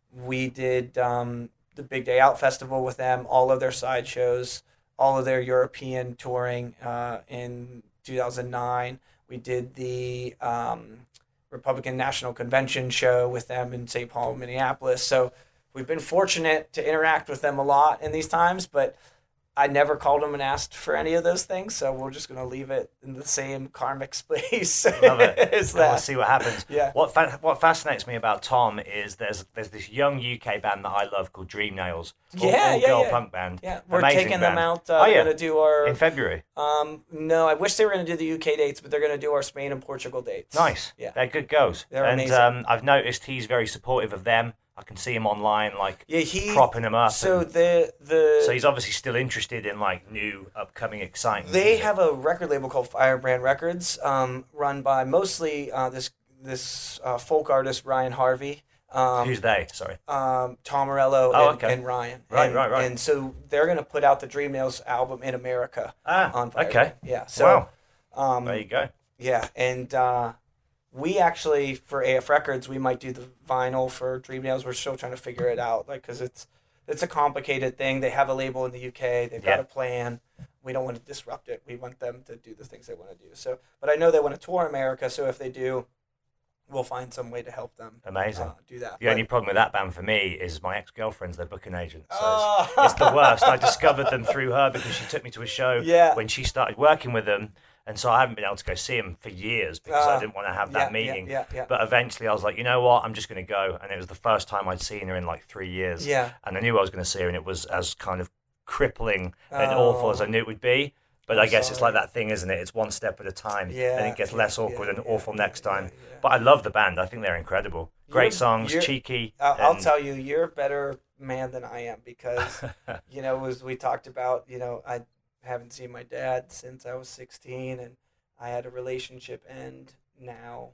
we did um, the Big Day Out Festival with them, all of their side shows, all of their European touring. Uh, in two thousand nine, we did the um, Republican National Convention show with them in Saint Paul, Minneapolis. So we've been fortunate to interact with them a lot in these times, but I never called them and asked for any of those things, so we're just going to leave it in the same karmic space. Love it. as And we'll that. see what happens. Yeah. What fa- what fascinates me about Tom is there's there's this young U K band that I love called Dream Nails. All, Yeah, all yeah, girl yeah. punk band. Yeah, we're Amazing taking them band. out. Uh, oh, we're yeah. going to do our... in February. Um, no, I wish they were going to do the U K dates, but they're going to do our Spain and Portugal dates. Nice. Yeah. They're good girls. They're and amazing. um, I've noticed he's very supportive of them. I can see him online, like Yeah, he... propping them up. So and- the... the so he's obviously still interested in like new, upcoming, exciting. They music. have a record label called Firebrand Records, um, run by mostly uh, this this uh, folk artist Ryan Harvey. Um, Who's they? Sorry. um, Tom Morello Oh, and, okay. and Ryan. Right, and, right, right. And so they're going to put out the Dream Nails album in America. Ah, on Firebrand. okay. Yeah. So, wow. um, There you go. yeah, and uh, we actually for A F Records we might do the vinyl for Dream Nails. We're still trying to figure it out, like because it's it's a complicated thing. They have a label in the U K. They've Yeah. got a plan. We don't want to disrupt it. We want them to do the things they want to do. So, but I know they want to tour America. So if they do, we'll find some way to help them. Amazing. Uh, do that. The But- only problem with that band for me is my ex-girlfriend's their booking agent. So Oh. it's, it's the worst. I discovered them through her because she took me to a show Yeah. when she started working with them. And so I haven't been able to go see them for years because I Ah. didn't want to have Yeah, that yeah, meeting. yeah, yeah. But eventually I was like, you know what? I'm just going to go. And it was the first time I'd seen her in like three years. Yeah. And I knew I was going to see her, and it was as kind of crippling and Oh. awful as I knew it would be. But I'm I guess it's sorry. like that thing, isn't it? It's one step at a time. Yeah, And it gets yeah, less yeah, awkward and yeah, awful yeah, next time. yeah, yeah. But I love the band. I think they're incredible. Great You're- songs, you're- cheeky. I'll, I'll and- tell you, you're a better man than I am because, you know, as we talked about, you know, I haven't seen my dad since I was sixteen, and I had a relationship end now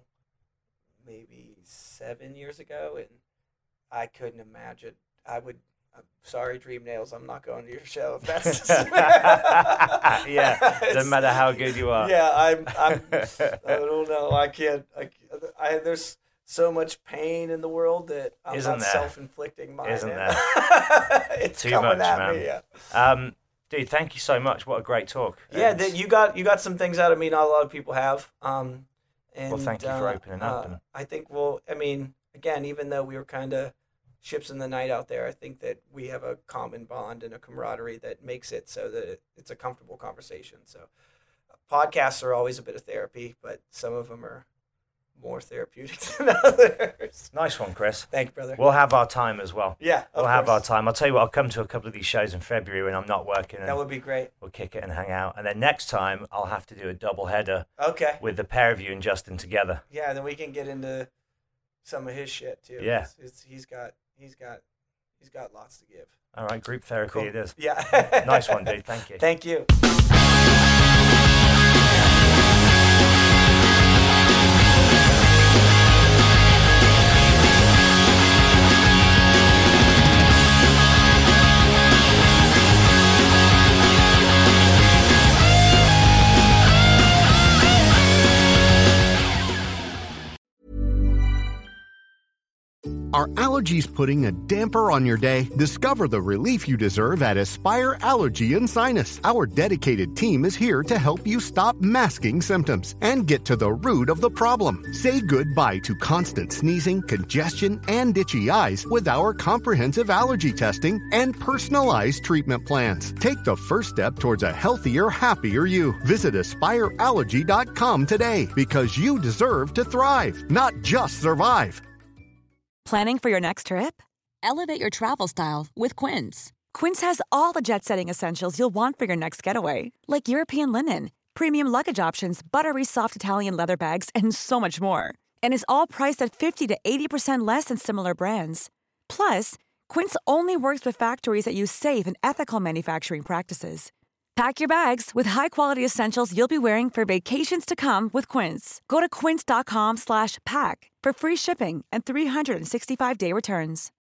maybe seven years ago, and I couldn't imagine. I would, I'm sorry, Dream Nails, I'm not going to your show if that's yeah, doesn't matter how good you are. Yeah, I'm, I'm, I don't know, I can't, I, I, there's so much pain in the world that I'm Isn't not there? self-inflicting mine. Isn't and there? it's Too coming much, at man. me, yeah. Um, dude, thank you so much. What a great talk. Yeah, And- that you got you got some things out of me not a lot of people have. Um, and, Well, thank you for uh, opening up uh, and- I think, well, I mean, again, even though we were kind of ships in the night out there, I think that we have a common bond and a camaraderie that makes it so that it, it's a comfortable conversation. So podcasts are always a bit of therapy, but some of them are more therapeutic than others. Nice one, Chris. Thank you, brother. We'll have our time as well. Yeah, of We'll have our course. time. I'll tell you what, I'll come to a couple of these shows in February when I'm not working. And That would be great. we'll kick it and hang out. And then next time, I'll have to do a double header Okay. with the pair of you and Justin together. Yeah, then we can get into some of his shit too. Yeah. It's, it's, he's got he's got he's got lots to give. All right, group therapy Cool. it is. Yeah. Nice one, dude. Thank you. Thank you. Are allergies putting a damper on your day? Discover the relief you deserve at Aspire Allergy and Sinus. Our dedicated team is here to help you stop masking symptoms and get to the root of the problem. Say goodbye to constant sneezing, congestion, and itchy eyes with our comprehensive allergy testing and personalized treatment plans. Take the first step towards a healthier, happier you. Visit aspire allergy dot com today because you deserve to thrive, not just survive. Planning for your next trip? Elevate your travel style with Quince. Quince has all the jet-setting essentials you'll want for your next getaway, like European linen, premium luggage options, buttery soft Italian leather bags, and so much more. And is all priced at fifty to eighty percent less than similar brands. Plus, Quince only works with factories that use safe and ethical manufacturing practices. Pack your bags with high-quality essentials you'll be wearing for vacations to come with Quince. Go to quince dot com slash pack for free shipping and three sixty-five day returns.